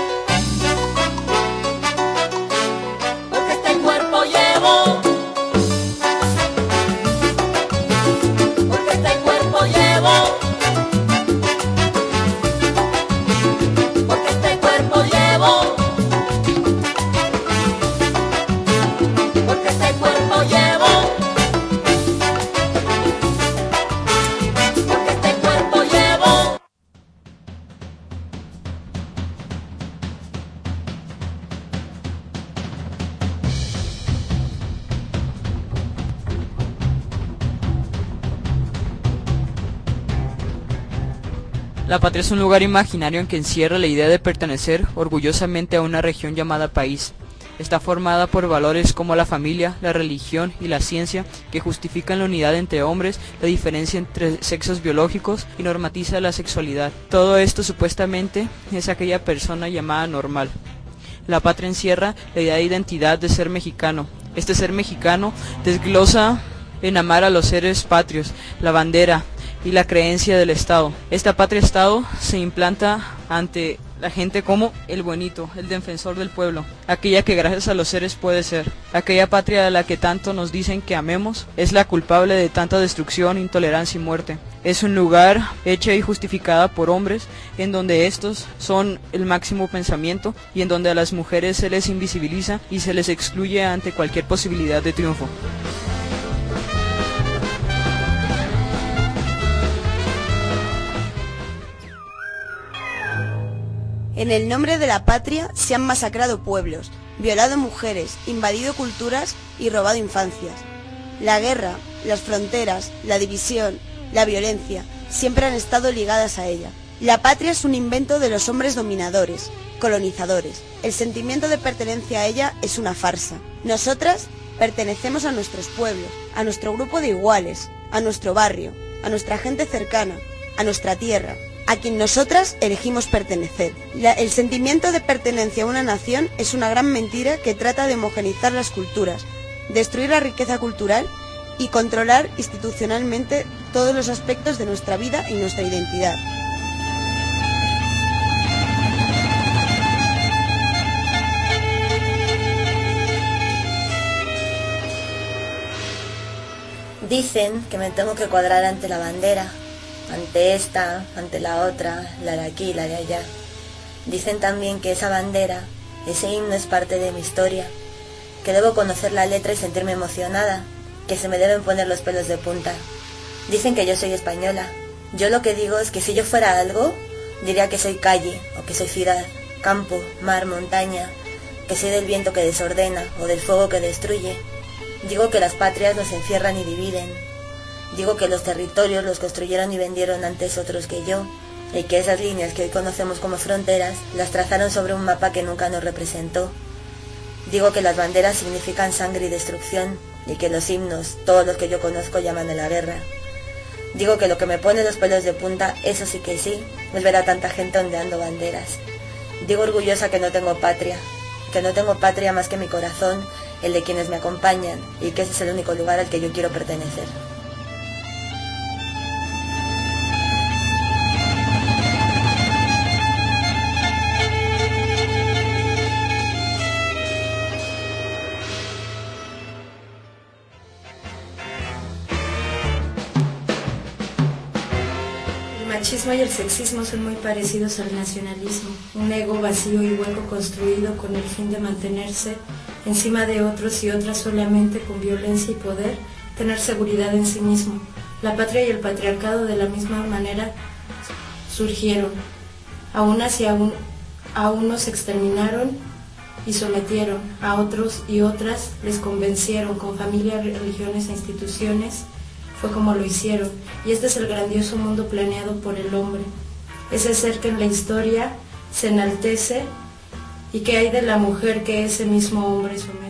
Porque este cuerpo llevo. Porque este cuerpo llevo. Porque este cuerpo llevo. Porque este cuerpo llevo. Porque este cuerpo llevo. La patria es un lugar imaginario en que encierra la idea de pertenecer orgullosamente a una región llamada país. Está formada por valores como la familia, la religión y la ciencia que justifican la unidad entre hombres, la diferencia entre sexos biológicos y normatiza la sexualidad. Todo esto supuestamente es aquella persona llamada normal. La patria encierra la idea de identidad de ser mexicano. Este ser mexicano desglosa en amar a los seres patrios, la bandera y la creencia del Estado. Esta patria-Estado se implanta ante la gente como el buenito, el defensor del pueblo, aquella que gracias a los seres puede ser, aquella patria a la que tanto nos dicen que amemos, es la culpable de tanta destrucción, intolerancia y muerte. Es un lugar hecha y justificada por hombres, en donde estos son el máximo pensamiento y en donde a las mujeres se les invisibiliza y se les excluye ante cualquier posibilidad de triunfo. En el nombre de la patria se han masacrado pueblos, violado mujeres, invadido culturas y robado infancias. La guerra, las fronteras, la división, la violencia, siempre han estado ligadas a ella. La patria es un invento de los hombres dominadores, colonizadores. El sentimiento de pertenencia a ella es una farsa. Nosotras pertenecemos a nuestros pueblos, a nuestro grupo de iguales, a nuestro barrio, a nuestra gente cercana, a nuestra tierra, a quien nosotras elegimos pertenecer. La, el sentimiento de pertenencia a una nación es una gran mentira que trata de homogeneizar las culturas, destruir la riqueza cultural y controlar institucionalmente todos los aspectos de nuestra vida y nuestra identidad. Dicen que me tengo que cuadrar ante la bandera, ante esta, ante la otra, la de aquí, la de allá. Dicen también que esa bandera, ese himno es parte de mi historia, que debo conocer la letra y sentirme emocionada, que se me deben poner los pelos de punta. Dicen que yo soy española. Yo lo que digo es que si yo fuera algo, diría que soy calle, o que soy ciudad, campo, mar, montaña, que soy del viento que desordena, o del fuego que destruye. Digo que las patrias nos encierran y dividen. Digo que los territorios los construyeron y vendieron antes otros que yo, y que esas líneas que hoy conocemos como fronteras las trazaron sobre un mapa que nunca nos representó. Digo que las banderas significan sangre y destrucción, y que los himnos, todos los que yo conozco, llaman a la guerra. Digo que lo que me pone los pelos de punta, eso sí que sí, es ver a tanta gente ondeando banderas. Digo orgullosa que no tengo patria, que no tengo patria más que mi corazón, el de quienes me acompañan, y que ese es el único lugar al que yo quiero pertenecer. racismo y el sexismo son muy parecidos al nacionalismo, un ego vacío y hueco construido con el fin de mantenerse encima de otros y otras solamente con violencia y poder, tener seguridad en sí mismo. La patria y el patriarcado de la misma manera surgieron, a unas y a, un, a unos exterminaron y sometieron, a otros y otras les convencieron con familias, religiones e instituciones. Fue como lo hicieron, y este es el grandioso mundo planeado por el hombre, ese ser que en la historia se enaltece y que hay de la mujer que ese mismo hombre somete.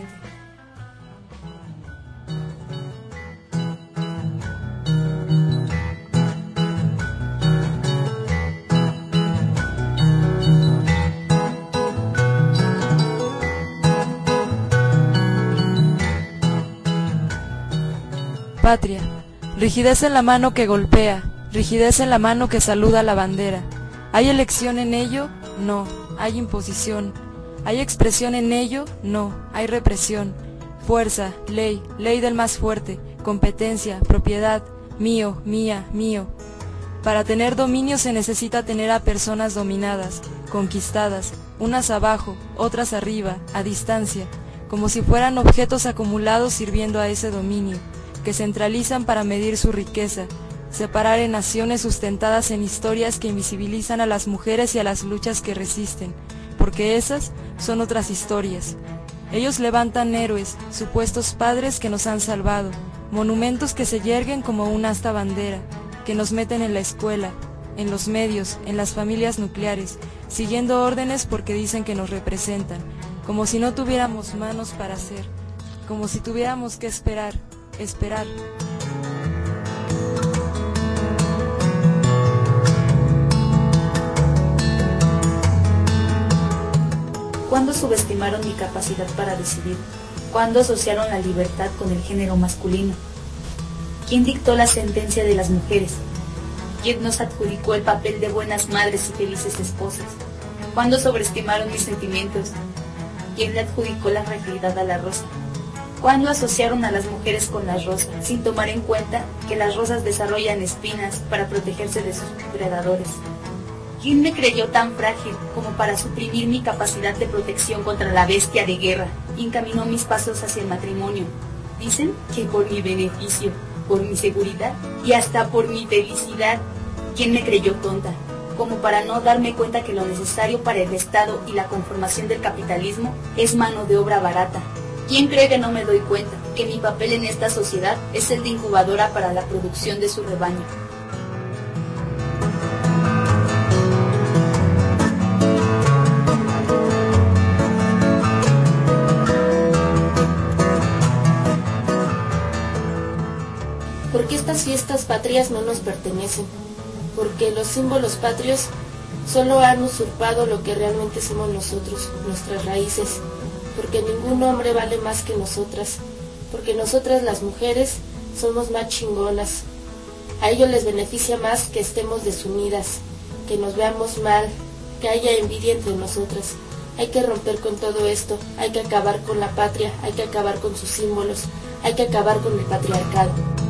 Patria. Rigidez en la mano que golpea, rigidez en la mano que saluda la bandera. ¿Hay elección en ello? No, hay imposición. ¿Hay expresión en ello? No, hay represión. Fuerza, ley, ley del más fuerte, competencia, propiedad, mío, mía, mío. Para tener dominio se necesita tener a personas dominadas, conquistadas, unas abajo, otras arriba, a distancia, como si fueran objetos acumulados sirviendo a ese dominio, que centralizan para medir su riqueza, separar en naciones sustentadas en historias que invisibilizan a las mujeres y a las luchas que resisten, porque esas son otras historias. Ellos levantan héroes, supuestos padres que nos han salvado, monumentos que se yerguen como una asta bandera, que nos meten en la escuela, en los medios, en las familias nucleares, siguiendo órdenes porque dicen que nos representan, como si no tuviéramos manos para hacer, como si tuviéramos que esperar, esperar. ¿Cuándo subestimaron mi capacidad para decidir? ¿Cuándo asociaron la libertad con el género masculino? ¿Quién dictó la sentencia de las mujeres? ¿Quién nos adjudicó el papel de buenas madres y felices esposas? ¿Cuándo sobreestimaron mis sentimientos? ¿Quién le adjudicó la fragilidad a la rosa? ¿Cuándo asociaron a las mujeres con las rosas, sin tomar en cuenta que las rosas desarrollan espinas para protegerse de sus predadores? ¿Quién me creyó tan frágil como para suprimir mi capacidad de protección contra la bestia de guerra y encaminó mis pasos hacia el matrimonio? Dicen que por mi beneficio, por mi seguridad y hasta por mi felicidad. ¿Quién me creyó tonta como para no darme cuenta que lo necesario para el Estado y la conformación del capitalismo es mano de obra barata? ¿Quién cree que no me doy cuenta que mi papel en esta sociedad es el de incubadora para la producción de su rebaño? Porque estas fiestas patrias no nos pertenecen, porque los símbolos patrios solo han usurpado lo que realmente somos nosotros, nuestras raíces, porque ningún hombre vale más que nosotras, porque nosotras las mujeres somos más chingonas. A ellos les beneficia más que estemos desunidas, que nos veamos mal, que haya envidia entre nosotras. Hay que romper con todo esto, hay que acabar con la patria, hay que acabar con sus símbolos, hay que acabar con el patriarcado.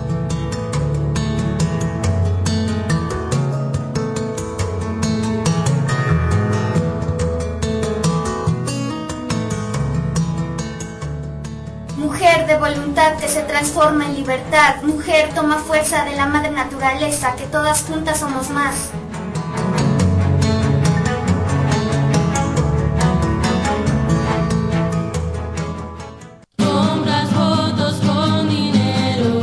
Mujer de voluntad que se transforma en libertad, mujer toma fuerza de la madre naturaleza, que todas juntas somos más. Compras votos con dinero,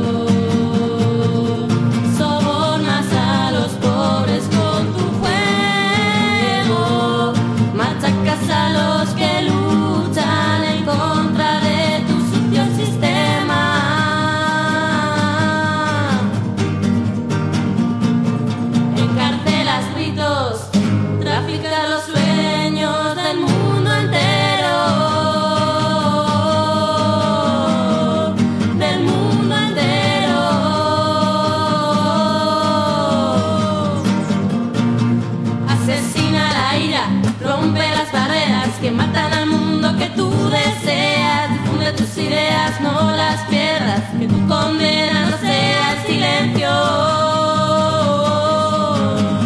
sobornas a los pobres con tu juego, machacas a los que luchan en contra de trafica los sueños del mundo entero, del mundo entero. Asesina la ira, rompe las barreras que matan al mundo que tú deseas. Difunde tus ideas, no las pierdas, que tu condena no sea el silencio.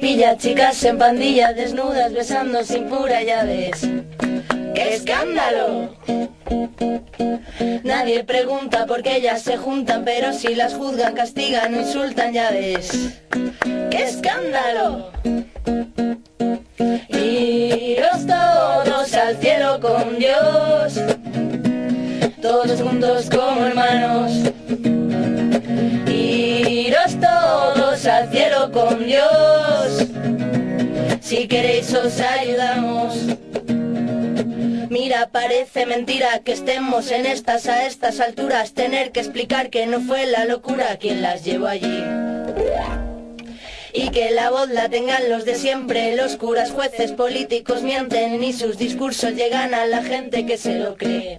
pilla chicas en pandilla, desnudas, besando sin pura, ya ves. ¡Qué escándalo! Nadie pregunta por qué ellas se juntan, pero si las juzgan, castigan o insultan, ya ves. ¡Qué escándalo! Iros todos al cielo con Dios, todos juntos como hermanos. Iros todos al cielo con Dios, si queréis os ayudamos. Mira, parece mentira que estemos en estas a estas alturas, tener que explicar que no fue la locura quien las llevó allí. Y que la voz la tengan los de siempre, los curas, jueces, políticos mienten y sus discursos llegan a la gente que se lo cree.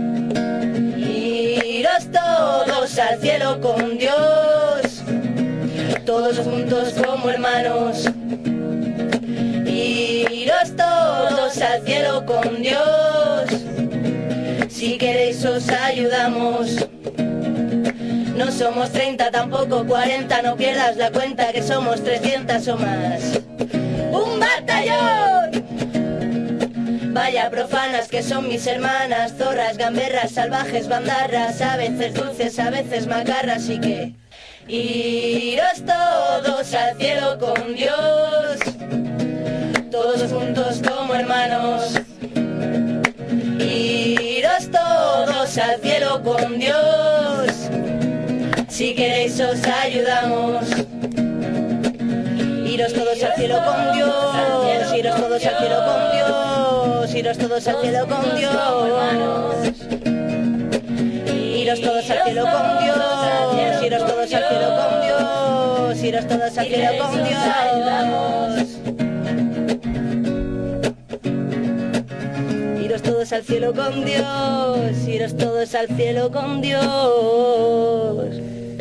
Iros todos al cielo con Dios, todos juntos como hermanos. Iros todos al cielo con Dios, si queréis os ayudamos. No somos treinta, tampoco cuarenta, no pierdas la cuenta que somos trescientas o más. ¡Un batallón! Vaya profanas que son mis hermanas, zorras, gamberras, salvajes, bandarras, a veces dulces, a veces macarras, y que iros todos al cielo con Dios, todos juntos como hermanos. Iros todos al cielo con Dios, si queréis os ayudamos. Iros todos al cielo con Dios, iros todos al cielo con Dios, iros todos al cielo con Dios. Iros todos al cielo con Dios, iros todos al cielo con Dios, iros todos al cielo con Dios. Iros todos al cielo con Dios, iros todos al cielo con Dios.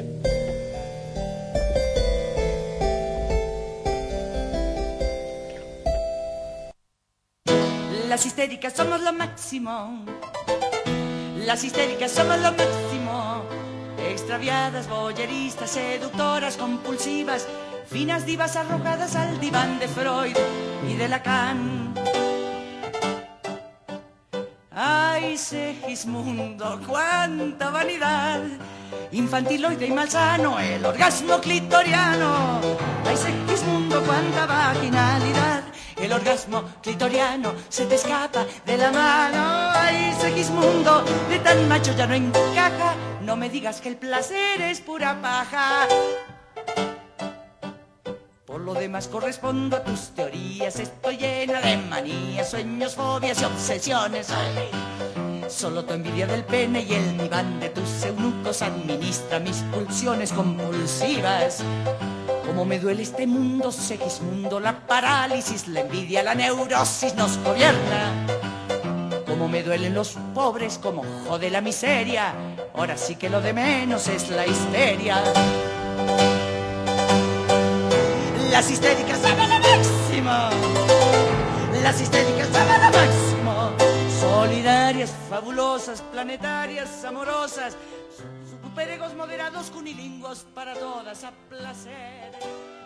Las histéricas somos lo máximo, las histéricas somos lo máximo. Extraviadas, boyeristas, seductoras, compulsivas, finas divas arrojadas al diván de Freud y de Lacan. Ay, Segismundo, cuánta vanidad, infantiloide y malsano, el orgasmo clitoriano. Ay, Segismundo, cuánta vaginalidad, el orgasmo clitoriano se te escapa de la mano. Ay, Segismundo, de tan macho ya no encaja, no me digas que el placer es pura paja. Por lo demás correspondo a tus teorías, estoy llena de manías, sueños, fobias y obsesiones. Solo tu envidia del pene y el diván de tus eunucos administra mis pulsiones compulsivas. Cómo me duele este mundo, Segismundo, la parálisis, la envidia, la neurosis nos gobierna. Cómo me duelen los pobres, cómo jode la miseria, ahora sí que lo de menos es la histeria. Las histéricas somos lo máximo, las histéricas somos lo máximo. Solidarias, fabulosas, planetarias, amorosas, superegos moderados, cunilingüos para todas a placer.